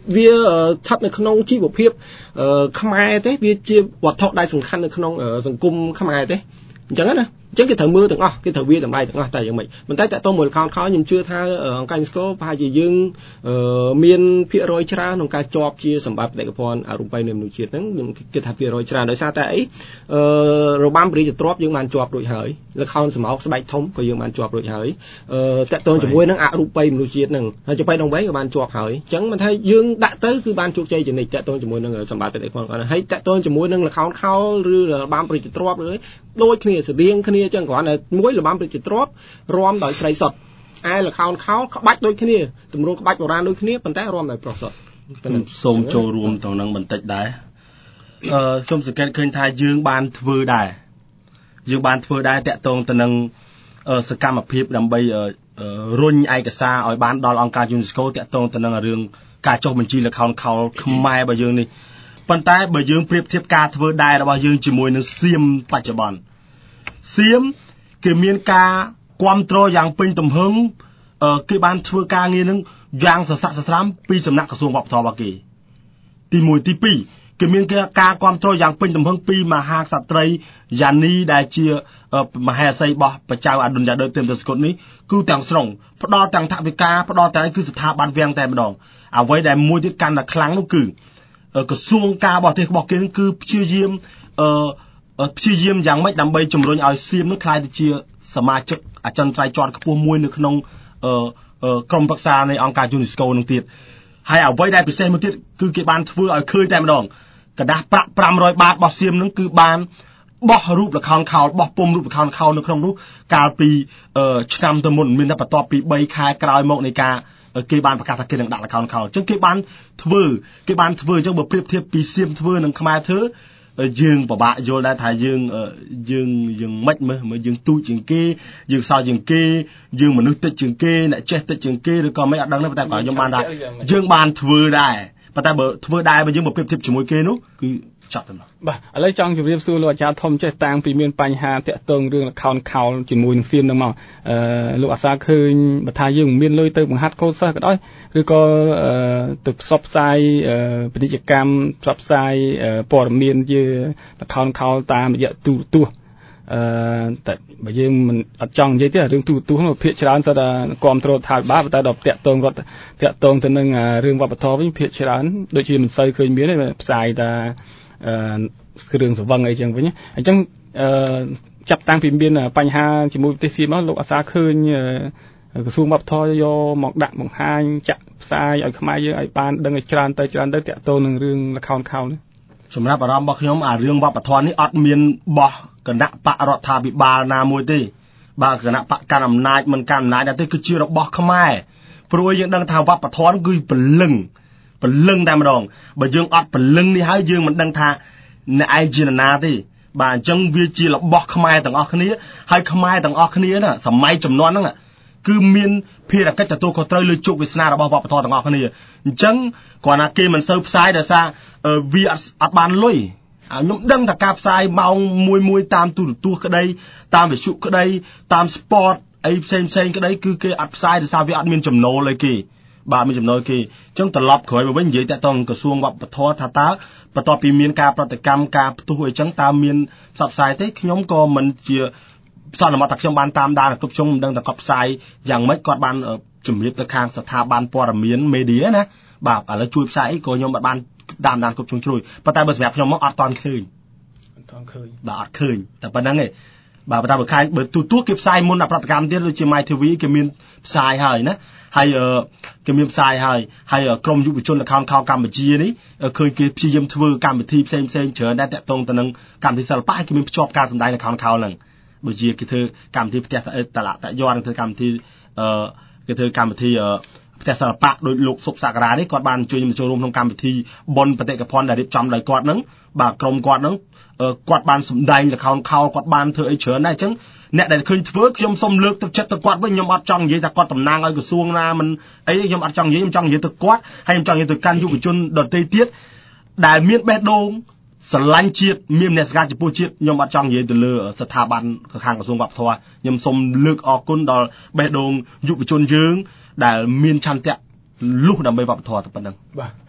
វាស្ថិតនៅក្នុងជីវភាពខ្មែរទេវាជាវត្ថុដែលសំខាន់នៅក្នុងសង្គមខ្មែរទេអញ្ចឹងណាអញ្ចឹងគេត្រូវមើលទាំងអស់គេត្រូវវាតម្លៃទាំងអស់តែយ៉ាងម៉េចប៉ុន្តែតើតើមួយ account ខោខ្ញុំជឿថាអង្គការ UNESCO ប្រហែលជាយើងមានភាគរយច្រើនក្នុងការជាប់ជាសម្បត្តិបេតិកភណ្ឌអរូបីនៃមនុស្សជាតិហ្នឹងខ្ញុំគិតថាភាគរយច្រើនដោយសារតែអីរបាំព្រះរាជទ្រព្យយើងបានជាប់រួចហើយល្ខោនស្រមោលស្បែកធំក៏យើងបានជាប់រួចហើយតើតើជាមួយនឹងអរូបីមនុស្សជាតិហ្នឹងហើយចំបៃដងវែងក៏បានជាប់ហើយអញ្ចឹងមិនថាយើងដាក់ទៅគឺបានជោគជ័យជានិច្ចតើតើជាមួយនឹងសម្បត្តិបេតិកភណ្ឌគាត់ហើយតើតើជាមួយនឹងល្ខោនខោលឬរបាំព្រះរាជទ្រព្យឬដូចគ្នាស្តៀងគ្នាអញ្ចឹងគ្រាន់តែមួយរបាំព្រះរាជទ្រព្យរាំដោយស្រីសុទ្ធឯល្ខោនខោលក្បាច់ដូចគ្នាទម្រង់ក្បាច់បុរាណដូចគ្នាប៉ុន្តែរាំដោយប្រុសសុទ្ធខ្ញុំសូមចូលរួមទៅនឹងបន្តិចដែរអឺខ្ញុំសង្កេតឃើញថាយើងបានធ្វើដែរយើងបានធ្វើដែរតាក់ទងទៅនឹងសកម្មភាពដើម្បីរុញឯកសារឲ្យបានដល់អង្គការ UNESCO តាក់ទងទៅនឹងរឿងការចុះបញ្ជីល្ខោនខោលខ្មែររបស់យើងនេះប៉ុន្តែបើយើងប្រៀបធៀបការធ្វើដែររបស់យើងជាមួយនឹងសៀមបច្ចុប្បន្នសៀមគេមានការគ្រប់គ្រងយ៉ាងពេញទំហឹងគេបានធ្វើការងារនឹងយ៉ាងសស័កសស្រាំពីសំណាក់ក្រសួងវប្បធម៌របស់គេទីមួយទីពីរគេមានការគ្រប់គ្រងយ៉ាងពេញទំហឹងពីមហាក្សត្រីយ៉ានីដែលជាមហេសីរបស់ព្រះចៅអឌុនយ៉ាដឺតេមទស្គុតនេះគឺទាំងស្រុងផ្ដល់ទាំងថវិកាផ្ដល់តែគឺស្ថាប័នវាំងតែម្ដងអ្វីដែលមួយទៀតកាន់តែខ្លាំងនោះគឺក្រសួងការបរទេសរបស់គេគឺព្យាយាមអឺព្យាយាមយ៉ាងម៉េចដើម្បីជំរុញឲ្យសៀមនឹងក្លាយទៅជាសមាជិកអចិន្ត្រៃយ៍ជាន់ខ្ពស់មួយនៅក្នុងអឺក្រុមប្រឹក្សានៃអង្គការ UNESCO នឹងទៀតហើយអ្វីដែលពិសេសមួយទៀតគឺគេបានធ្វើឲ្យឃើញតែម្ដងกระดาษប្រាក់five hundredបាតរបស់សៀមនឹងគឺបានបោះរូបល្ខោនខោលបោះពុំរូបល្ខោនខោលនៅក្នុងនោះកាលពីឆ្នាំទៅមុនមានតែបន្ទាប់ពីthreeខែក្រោយមកនៃការគេបានប្រកាសថាគេនឹងដាក់ល្ខោនខោលអញ្ចឹងគេបានធ្វើគេបានធ្វើអញ្ចឹងបើប្រៀបធៀបពីសៀមធ្វើនិងខ្មែរធ្វើយើងពិបាកយល់ដែរថាយើងយើងយើងមិនមើលមើលយើងទូចជាងគេយើងសោយជាងគេយើងមនុស្សតិចជាងគេអ្នកចេះតិចជាងគេឬក៏មិនអត់ដឹងទេតែខ្ញុំបានថាយើងបានធ្វើដែរប៉ុន្តែបើធ្វើដែរបើយើងមកប្រៀបធៀបជាមួយគេនោះគឺចាប់ទៅនោះបាទឥឡូវចង់ជម្រាបសួរលោកអាចារ្យធំចេះតាំងពីមានបញ្ហាតាក់ទងរឿងល្ខោនខោលជាមួយនឹងសៀមនឹងមកអឺលោកអាសាឃើញបើថាយើងមិនមានលុយទៅបង្ហាត់កូនសិស្សក៏ដោយឬក៏ទៅផ្សព្វផ្សាយពាណិជ្ជកម្មផ្សព្វផ្សាយព័ត៌មានជាល្ខោនខោលតាមរយៈទូរទស្សន៍អឺតែបើយើងមិនអត់ចង់និយាយទេរឿងទូរទស្សន៍នោះភាគច្រើនសិតតែគ្រប់គ្រងថាបាតែដល់តាក់ទងរដ្ឋតាក់ទងទៅនឹងរឿងវប្បធម៌វិញភាគច្រើនដូចជាមិនសូវឃើញមានទេផ្សាយតែអឺគ្រឿងសង្វឹងអីចឹងវិញអញ្ចឹងអឺចាប់តាំងពីមានបញ្ហាជាមួយប្រទេសសៀមមកលោកអាសាឃើញក្រសួងវប្បធម៌យកមកដាក់បង្ហាញចាក់ផ្សាយឲ្យខ្មែរយើងឲ្យបានដឹងឲ្យច្រើនទៅច្រើនទៅតាក់ទងនឹងរឿងល្ខោនខោលនេះសម្រាប់អារម្មណ៍របស់ខ្ញុំអារឿងវប្បធម៌នេះអត់មានបោះគណៈបករដ្ឋាភិបាលណាមួយទេបើគណៈបកកាន់អំណាចមិនកាន់អំណាចទេគឺជារបស់ខ្មែរព្រោះយើងដឹងថាវប្បធម៌គឺពលឹងពលឹងតែម្ដងបើយើងអត់ពលឹងនេះហើយយើងមិនដឹងថាអ្នកឯងជានរណាទេបាទអញ្ចឹងវាជារបស់ខ្មែរទាំងអស់គ្នាហើយខ្មែរទាំងអស់គ្នាណាសម័យចំនួនហ្នឹងគឺមានភារកិច្ចទទួលខុសត្រូវលើជោគវាសនារបស់វប្បធម៌ទាំងអស់គ្នាអញ្ចឹងគ្រាន់តែគេមិនសូវផ្សាយដោយសារវាអត់អត់បានលុយខ្ញុំដឹងថាការផ្សាយម៉ោងមួយមួយតាមទូរទស្សន៍ក្តីតាមវិទ្យុក្តីតាម sport អីផ្សេងផ្សេងក្តីគឺគេអត់ផ្សាយដោយសារវាអត់មានចំណូលអីគេបាទមានចំណូលគេអញ្ចឹងត្រឡប់ក្រោយមកវិញនិយាយតាក់ទងក្រសួងវប្បធម៌ថាតើបន្ទាប់ពីមានការប្រតិកម្មការផ្ទុះអីចឹងតើមានផ្សព្វផ្សាយទេខ្ញុំក៏មិនជាសន្មតថាខ្ញុំបានតាមដានគ្រប់ជ្រុងមិនដឹងថាគាត់ផ្សាយយ៉ាងម៉េចគាត់បានជំរាបទៅខាងស្ថាប័នព័ត៌មានមេឌៀណាបាទឥឡូវជួយផ្សាយអីក៏ខ្ញុំបានតាមដានគ្រប់ជ្រុងជ្រោយប៉ុន្តែបើសម្រាប់ខ្ញុំមកអត់តាន់ឃើញអត់តាន់ឃើញបាទអត់ឃើញតែប៉ុណ្្នឹងឯងបាទបើថាបើខាងបើទូទួគេផ្សាយមុនដល់ប្រតិកម្មទៀតដូចជា My ធី វី គេមានផ្សាយហើយណាហើយគេមានផ្សាយហើយហើយក្រមយុវជនល្ខោនខោលកម្ពុជានេះឃើញគេព្យាយាមធ្វើកម្មវិធីផ្សេងផ្សេងច្រើនដែរតាក់ទងទៅនឹងកម្មវិធីសិល្បៈហើយគេមានភ្ជាប់ការសម្ដែងល្ខោនខោលហ្នឹងដូចជាគេធ្វើកម្មវិធីផ្ទះតឡាតយ័នធ្វើកម្មវិធីអឺគេធ្វើកម្មវិធីផ្ទះសិល្បៈដោយលោកសុកសក្ការៈនេះគាត់បានជួយខ្ញុំចូលរួមក្នុងកម្មវិធីបុណ្យបេតិកភណ្ឌដែលរៀបចំដោយគាត់ហ្នឹងបាទក្រុមគាត់ហ្នឹងគាត់បានសម្ដែងល្ខោនខោលគាត់បានធ្វើអីច្រើនដែរអញ្ចឹងអ្នកដែលឃើញធ្វើខ្ញុំសូមលើកទឹកចិត្តទៅគាត់វិញខ្ញុំអត់ចង់និយាយថាគាត់តំណាងឲ្យក្រសួងណាមិនអីខ្ញុំអត់ចង់និយាយខ្ញុំចង់និយាយទៅគាត់ហើយខ្ញុំចង់និយាយទៅកាន់យុវជនដទៃទៀតដែលមានបេះដូងស្រឡាញ់ជាតិមានមនសិការចំពោះជាតិខ្ញុំអត់ចង់និយាយទៅលើស្ថាប័នខាងក្រសួងវប្បធម៌ខ្ញុំសូមលើកអរគុណដល់បេះដូងយុវជនយើងដែលមានឆន្ទៈលុះដើម្បីវប្បធម៌ទៅប៉ុណ្ណឹងបាទអ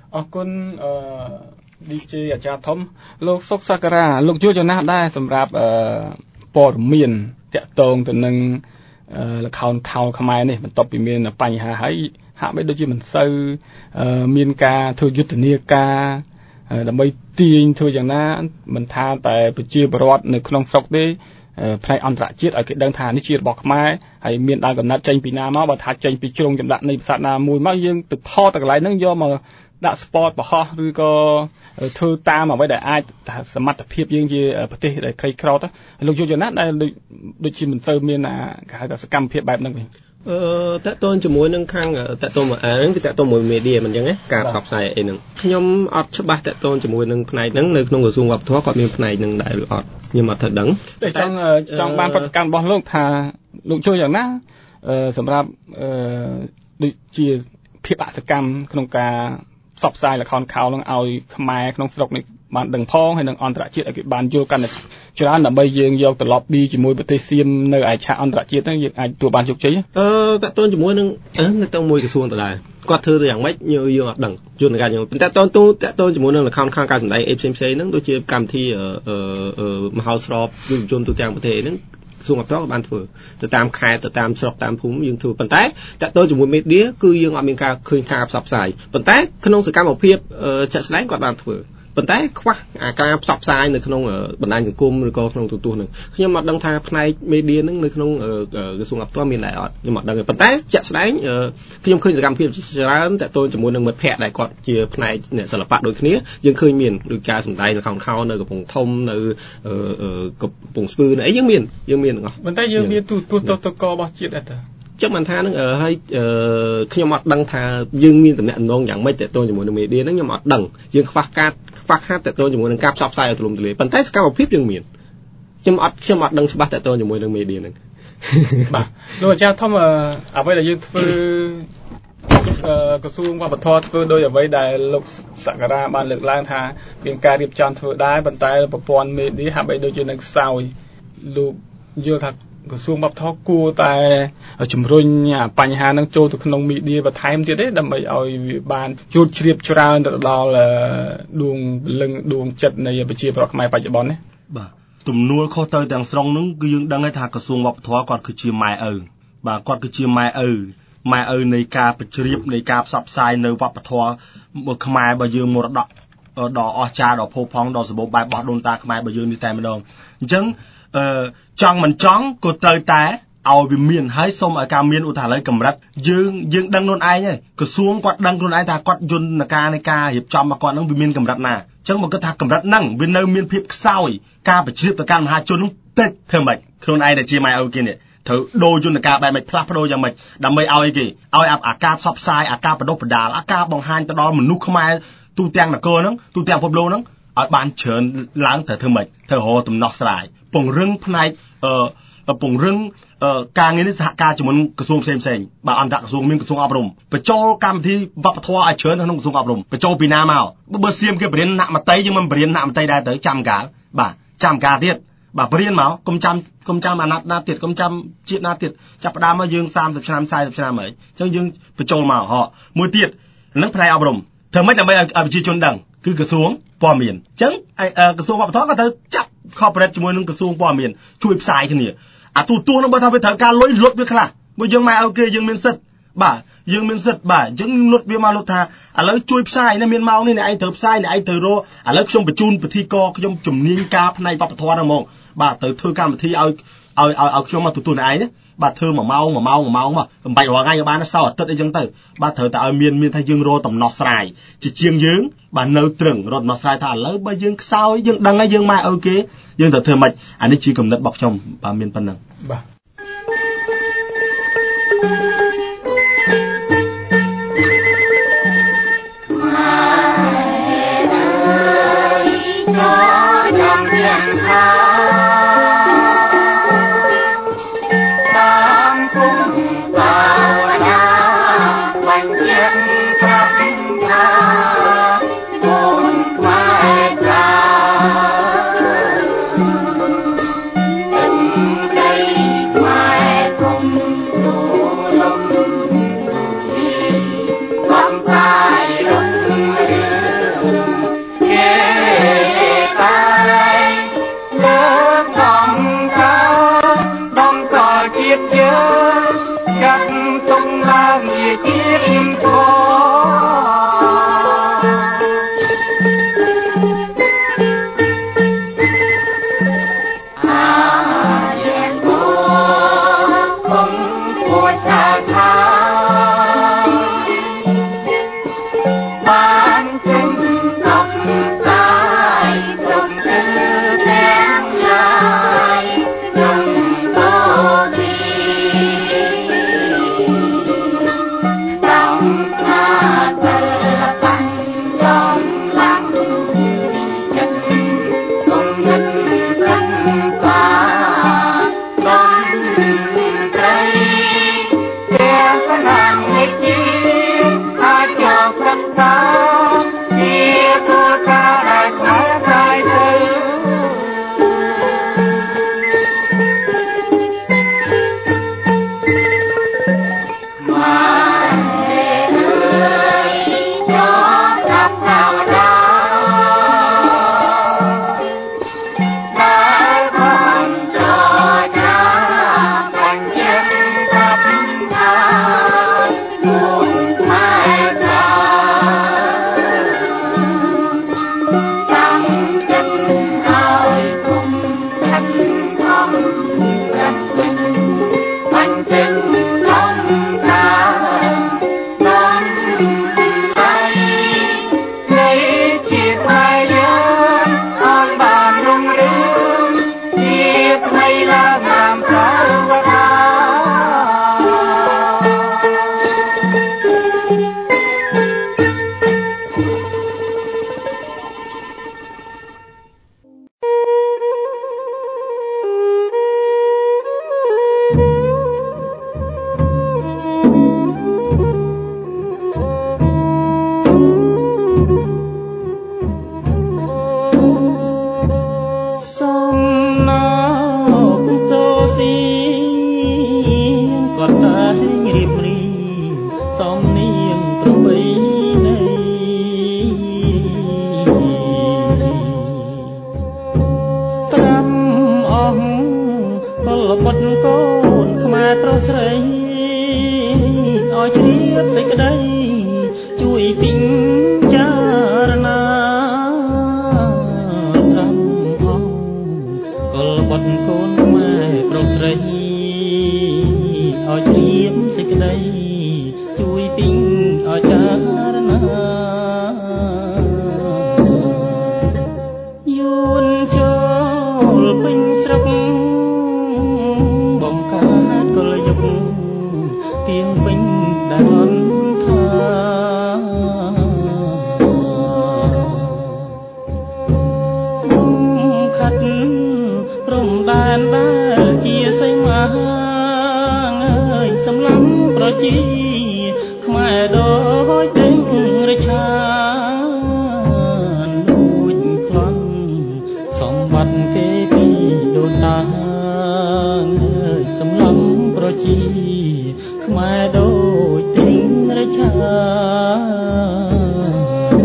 អរគុណអឺ ឌី เจ អាចារ្យធំលោកសុកសក្ការៈលោកជួយចំណាស់ដែរសម្រាប់អឺព័ត៌មានតាក់ទងទៅនឹងល្ខោនខោលខ្មែរនេះបន្ទាប់ពីមានបញ្ហាហើយហាក់បីដូចជាមិនសូវមានការធ្វើយុទ្ធនាការដើម្បីទាញធ្វើយ៉ាងណាមិនថាតែប្រជាពលរដ្ឋនៅក្នុងស្រុកទេផ្នែកអន្តរជាតិឲ្យគេដឹងថានេះជារបស់ខ្មែរហើយមានដើមកំណត់ចេញពីណាមកបើថាចេញពីជ្រុងចម្លាក់នៃប្រាសាទណាមួយមកយើងទៅថតទៅកន្លែងហ្នឹងយកមកដាក់ sport បរោះឬក៏ធ្វើតាមអ្វីដែលអាចសមត្ថភាពយើងជាប្រទេសដែលក្រីក្រទៅលោកយុវជនណាដែលដូចជាមិនសូវមានគេហៅថាសកម្មភាពបែបហ្នឹងវិញអឺតើតើជាមួយនឹងខាងតើតើមកអើគឺតើតើមួយ media មិនអញ្ចឹងណាការផ្សព្វផ្សាយអីហ្នឹងខ្ញុំអត់ច្បាស់តើតើជាមួយនឹងផ្នែកហ្នឹងនៅក្នុងក្រសួងវប្បធម៌គាត់មានផ្នែកហ្នឹងដែរឬអត់ខ្ញុំអត់ទៅដឹងតែចង់ចង់បានប្រតិកម្មរបស់លោកថាលោកជួយយ៉ាងណាអឺសម្រាប់អឺដូចជាភាពអសកម្មក្នុងការផ្សព្វផ្សាយល្ខោនខោលនឹងឲ្យខ្មែរក្នុងស្រុកនេះបានដឹងផងហើយនឹងអន្តរជាតិឲ្យគេបានយល់កាន់តែច្រើនដើម្បីយើងយកទៅ lobby ជាមួយប្រទេសសៀមនៅឯឆាកអន្តរជាតិហ្នឹងយើងអាចទទួលបានជោគជ័យអឺតើតើជាមួយនឹងនៅទៅមួយក្រសួងដដែលគាត់ធ្វើទៅយ៉ាងម៉េចយើងយើងអត់ដឹងយន្តការយ៉ាងប៉ុន្តែតើតើតើតើជាមួយនឹងល្ខោនខោលការសម្ដែងអីផ្សេងផ្សេងហ្នឹងដូចជាកម្មវិធីអឺមហោស្រពយុវជនទូទាំងប្រទេសហ្នឹងក្រសួងអប់រំក៏បានធ្វើទៅតាមខេត្តទៅតាមស្រុកតាមភូមិយើងធ្វើប៉ុន្តែតើតើជាមួយ media គឺយើងអត់មានការឃើញការផ្សព្វផ្សាយប៉ុន្តែក្នុងសកម្មភាពចាក់ស្ដែងគាត់បានធ្វើប៉ុន្តែខ្វះអាការផ្សព្វផ្សាយនៅក្នុងបណ្ដាញសង្គមឬក៏ក្នុងទូទស្សន៍ហ្នឹងខ្ញុំអត់ដឹងថាផ្នែក media ហ្នឹងនៅក្នុងក្រសួងអប់រំមានដែរអត់ខ្ញុំអត់ដឹងទេប៉ុន្តែចាក់ស្ដែងខ្ញុំឃើញសកម្មភាពច្រើនតាក់ទងជាមួយនឹងមិត្តភ័ក្តិដែលគាត់ជាផ្នែកអ្នកសិល្បៈដូចគ្នាយើងឃើញមានដូចការសម្ដែងល្ខោនខោលនៅកំពង់ធំនៅកំពង់ស្ពឺនៅអីយើងមានយើងមានទាំងអស់ប៉ុន្តែយើងមានទូទស្សន៍តករបស់ជាតិដែរតើចឹងបានថានឹងហើយខ្ញុំអត់ដឹងថាយើងមានតំណែងយ៉ាងម៉េចតើតើជាមួយនឹង media ហ្នឹងខ្ញុំអត់ដឹងយើងខ្វះការខ្វះខាតតើតើជាមួយនឹងការផ្សព្វផ្សាយឲ្យទូលំទូលាយប៉ុន្តែសកម្មភាពយើងមានខ្ញុំអត់ខ្ញុំអត់ដឹងច្បាស់តើតើជាមួយនឹង media ហ្នឹងបាទលោកអាចារ្យធំអ្វីដែលយើងធ្វើក្រសួងវប្បធម៌ធ្វើដោយអ្វីដែលលោកសក្ការៈបានលើកឡើងថាមានការរៀបចំធ្វើដែរប៉ុន្តែប្រព័ន្ធ media ហាក់បីដូចជានៅខ្សោយលោកយល់ថាក្រសួងវប្បធម៌គួរតែជំរុញបញ្ហានឹងចូលទៅក្នុងមីឌាបន្ថែមទៀតទេដើម្បីឲ្យវាបានជួបជ្រាបច្រើនទៅដល់ដួងលឹងដួងចិត្តនៃប្រជាពលរដ្ឋខ្មែរបច្ចុប្បន្ននេះបាទទំនួលខុសទៅទាំងស្រុងហ្នឹងគឺយើងដឹងហើយថាក្រសួងវប្បធម៌គាត់គឺជាម៉ែឪបាទគាត់គឺជាម៉ែឪម៉ែឪនៃការបញ្ជ្រាបនៃការផ្សព្វផ្សាយនៅវប្បធម៌ខ្មែររបស់យើងមរតកដ៏អស្ចារ្យដ៏ផូរផង់ដ៏សម្បូរបែបរបស់ដូនតាខ្មែររបស់យើងនេះតែម្ដងអញ្ចឹងអឺចង់មិនចង់ក៏ត្រូវតែឲ្យវាមានហើយសូមឲ្យការមានឧទាហរណ៍កម្រិតយើងយើងដឹងខ្លួនឯងហើយក្រសួងគាត់ដឹងខ្លួនឯងថាគាត់យន្តការនៃការរៀបចំរបស់គាត់នឹងវាមានកម្រិតណាអញ្ចឹងមកគិតថាកម្រិតហ្នឹងវានៅមានភាពខ្សោយការបញ្ជ្រាបទៅកាន់មហាជននឹងតិចធ្វើម៉េចខ្លួនឯងដែលជាម៉ែឪគេនេះត្រូវដូរយន្តការបែបម៉េចផ្លាស់ប្ដូរយ៉ាងម៉េចដើម្បីឲ្យគេឲ្យអាការផ្សព្វផ្សាយអាការបដិបដាលអាការបង្ហាញទៅដល់មនុស្សខ្មែរទូទាំងនគរហ្នឹងទូទាំងពិភពលោកហ្នឹងឲ្យបានច្រើនឡើងត្រូវធ្វើម៉េចត្រូវរកដំណោះស្រាយពង្រឹងផ្នែកអឺពង្រឹងការងារនេះសហការជាមួយក្រសួងផ្សេងផ្សេងបាទអន្តរក្រសួងមានក្រសួងអប់រំបញ្ចូលកម្មវិធីវប្បធម៌ឲ្យច្រើនក្នុងក្រសួងអប់រំបញ្ចូលពីណាមកបើសៀមគេបរៀនណាក់មតីយើងមិនបរៀនណាក់មតីដែរទៅចាំកាលបាទចាំកាលទៀតបាទបរៀនមកកុំចាំកុំចាំអាណត្តិណាទៀតកុំចាំជាតិណាទៀតចាប់ផ្ដើមមកយើងសាមសិបឆ្នាំសាយសិបឆ្នាំហើយអញ្ចឹងយើងបញ្ចូលមកហ៎មួយទៀតនឹងផ្នែកអប់រំធ្វើម៉េចដើម្បីឲ្យប្រជាជនដឹងគឺក្រសួងព័ត៌មានអញ្ចឹងក្រសួងវប្បធម៌ក៏ត្រូវចាប់ corporate ជាមួយនឹងក្រសួងព័ត៌មានជួយផ្សាយគ្នាអាទូទួនឹងបើថាវាត្រូវការលុយលុតវាខ្លះបើយើងមកឲ្យគេយើងមានសិទ្ធបាទយើងមានសិទ្ធបាទអញ្ចឹងលុតវាមកលុតថាឥឡូវជួយផ្សាយនេះមានម៉ោងនេះអ្នកឯងត្រូវផ្សាយអ្នកឯងត្រូវរកឥឡូវខ្ញុំបញ្ជូនពិធីករខ្ញុំជំនាញការផ្នែកវប្បធម៌ហ្នឹងហ្មងបាទទៅធ្វើកម្មវិធីឲ្យឲ្យឲ្យខ្ញុំមកទទួលអ្នកឯងណាបាទធ្វើមួយម៉ោងមួយម៉ោងមួយម៉ោងមកមិនបាច់រាល់ថ្ងៃក៏បានសៅរ៍អាទិត្យអីចឹងទៅបាទត្រូវតែឲ្យមានមានថាយើងរកដំណោះស្រាយជាជាងយើងបាទនៅត្រឹងរកដំណោះស្រាយថាឥឡូវបើយើងខ្សោយយើងដឹងហើយយើងម៉ែឪគេយើងត្រូវធ្វើម៉េចអានេះជាគំនិតរបស់ខ្ញុំបាទមានប៉ុណ្ណឹងបាទ Hãy subscribe cho kênh Ghiền Mì Gõ để không bỏ lỡ បុត្រកូនខ្មែរប្រុសស្រីឲ្យជ្រាបសេចក្តីជួយពិចារណាត្រឹមអង្គកុលបុត្រកូនខ្មែរប្រុសស្រីឲ្យជ្រាបសេចក្តីជួយពិចារណាយួនចូលពេញស្រុកបំកើតកលយុគទៀងពេញដែលរន់ថាខាត់ព្រំដែនដែលជាសីមាអើយសម្លំប្រជាខ្មែរដូចដេញរឆានដូចប្លន់សម្បត្តិគេពីដូនតាអើយសម្លំប្រជាខ្មែរដូចដេញរឆាន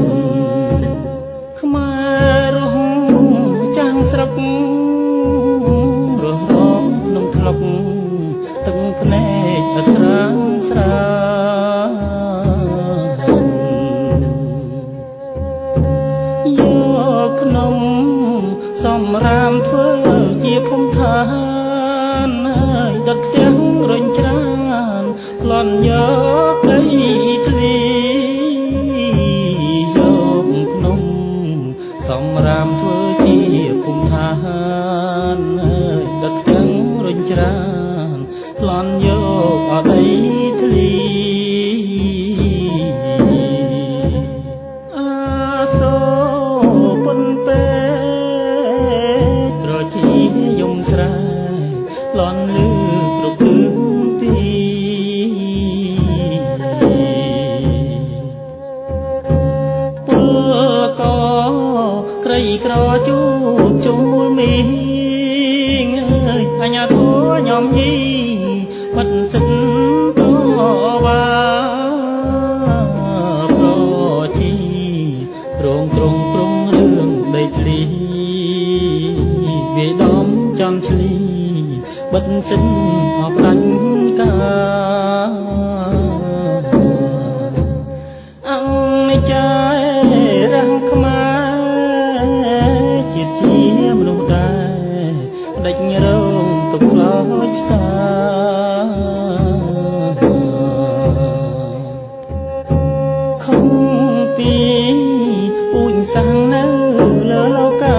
ខ្មែររស់ចាំងស្រុករស់រងក្នុងថ្លុកទឹកភ្នែកអស្រាងស្រាយកក្នុងសំរាមធ្វើជាភូមិឋានហើយដុតផ្ទះរុញច្រានប្លន់យកដីធ្លីយកក្នុងសំរាមធ្វើជាភូមិឋានហើយដុតផ្ទះរុញច្រានប្លន់យកអដីធ្លីអាសូពុនពេប្រជាយំស្រែប្លន់លឺគ្រប់ទិសទីពលកក្រីក្រជួបជុំមូលមីងអើយអញ្ញាធម៌ញោមញីបាត់សិនតវ៉ាប្រជារងត្រង់ព្រំរឿងដីធ្លីវាដំចំឆ្លីបិទសិនអបដាញ់កាអង្គចារាំងខ្មែរជាតិជាមនុស្សដែរដេចរងទុកខ្លោចផ្សាខំពីពូជសាំងនៅលើលោកា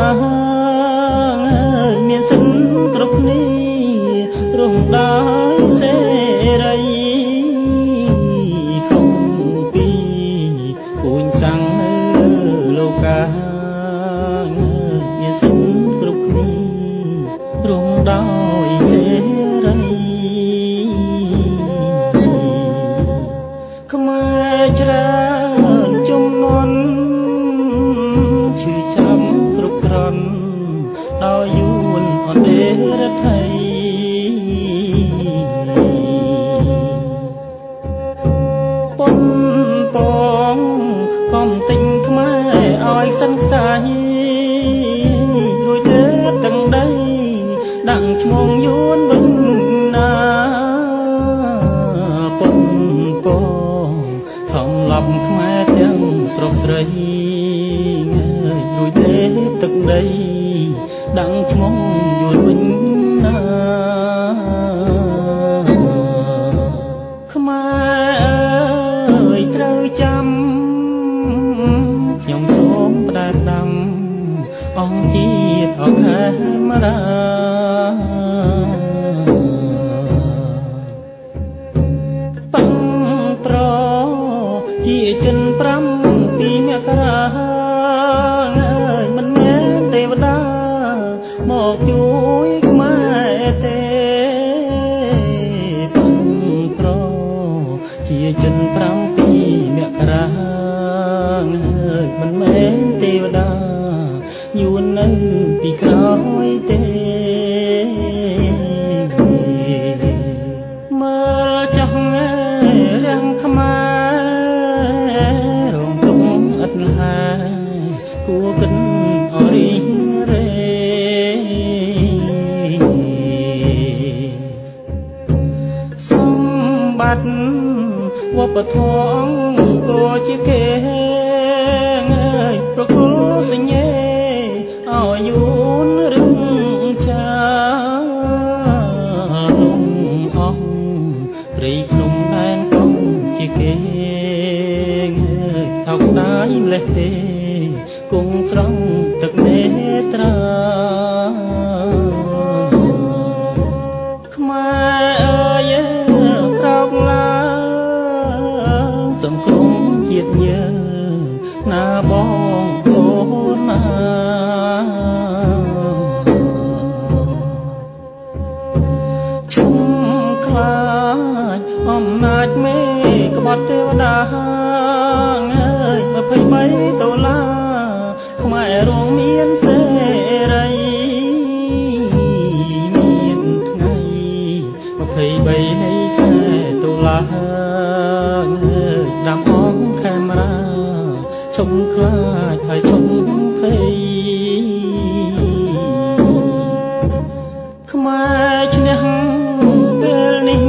មានសិនគ្រប់គ្នារំដោយសេរីខំពីពូជសាំងនៅលោកាមានសិនគ្រប់គ្នារំដោយសេរីខ្មែរច្រើនជំនាន់ឈឺចាំគ្រប់ក្រន់ដោយយួនអន្តេរដ្ឋីប៉ុនពងកំទិញខ្មែរឲ្យសិនខ្សែរួចលើទាំងដីដាក់ឈ្មោះយួនវិញណាប៉ុនពងសំឡប់ខ្មែរទាំងប្រុសស្រីរួចលើទឹកដីដាក់ឈ្មោះយួនវិញណាខ្មែរអើយត្រូវចាំខ្ញុំសូមផ្ដែផ្ដាំអង្គជាតិអខេមរាតាំងប្រជាជនប្រាំពីមករាអើយមិនមែនទេវតាមកជួយខ្មែរទេតាំងប្រជាជនប្រាំពីមករាអើយមិនមែនទេវតាយួននៅពីក្រោយទេវប្បធម៌ក៏ជាគេអើយប្រគល់សញ្ញេឲ្យយូនរឹងចារំអស់ព្រៃភ្នំដែនកងជាគេអើយថោកស្ដាយម្លេះទេគង់ស្រង់ទឹកនេត្រាខ្មែរអើយក្រោកឡើងទាំងក្រុមជាតិយើងណាបងប្អូនណាឈុំខ្លាចអំណាចមេក្បត់ទេវតាអើយម្ភៃបីដុល្លារខ្មែររងមានសេរីមានថ្ងៃម្ភៃបីនៃខែតុលាដាំអងខេមរាឈុំខ្លាចហើយឈុំភ័យខ្មែរឈ្នះពេលនេះ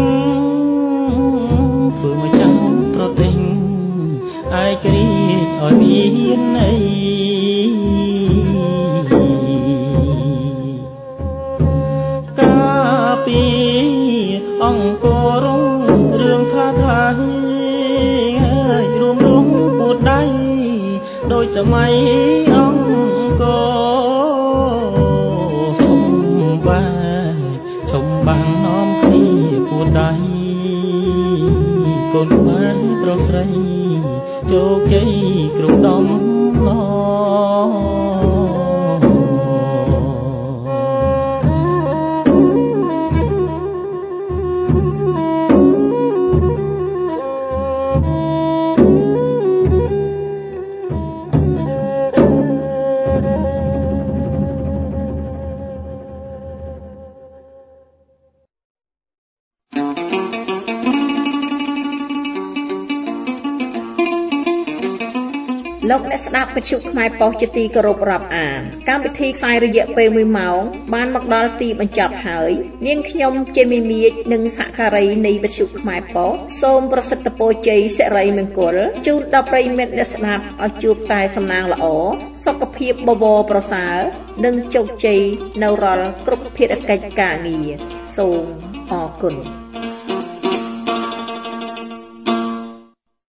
ធ្វើមកចាំប្រទេសឯករាជ្យឲ្យមានន័យកាពីអង្គរងរឿងថ្លាថ្លៃហើយរួមរងពួតដៃដោយសម័យអង្គរឈុំបាឈុំបាំងនាំគ្នាពួតដៃកូនខ្មែរប្រុសស្រីជោគជ័យគ្រប់ដំណរលោកអ្នកស្ដាប់វិទ្យុខ្មែរប៉ុស្តិ៍ជាទីគោរពរាប់អានកម្មវិធីផ្សាយរយៈពេលមួយម៉ោងបានមកដល់ទីបញ្ចប់ហើយនាងខ្ញុំចេមីមៀចនិងសហការីនៃវិទ្យុខ្មែរប៉ុស្តិ៍សូមប្រសិទ្ធពរជ័យសិរីមង្គលជូនដល់ប្រិយមិត្តអ្នកស្ដាប់ឲ្យជួបតែសំណាងល្អសុខភាពបបរប្រសើរនិងជោគជ័យនៅរាល់គ្រប់ភារកិច្ចការងារសូមអរគុណ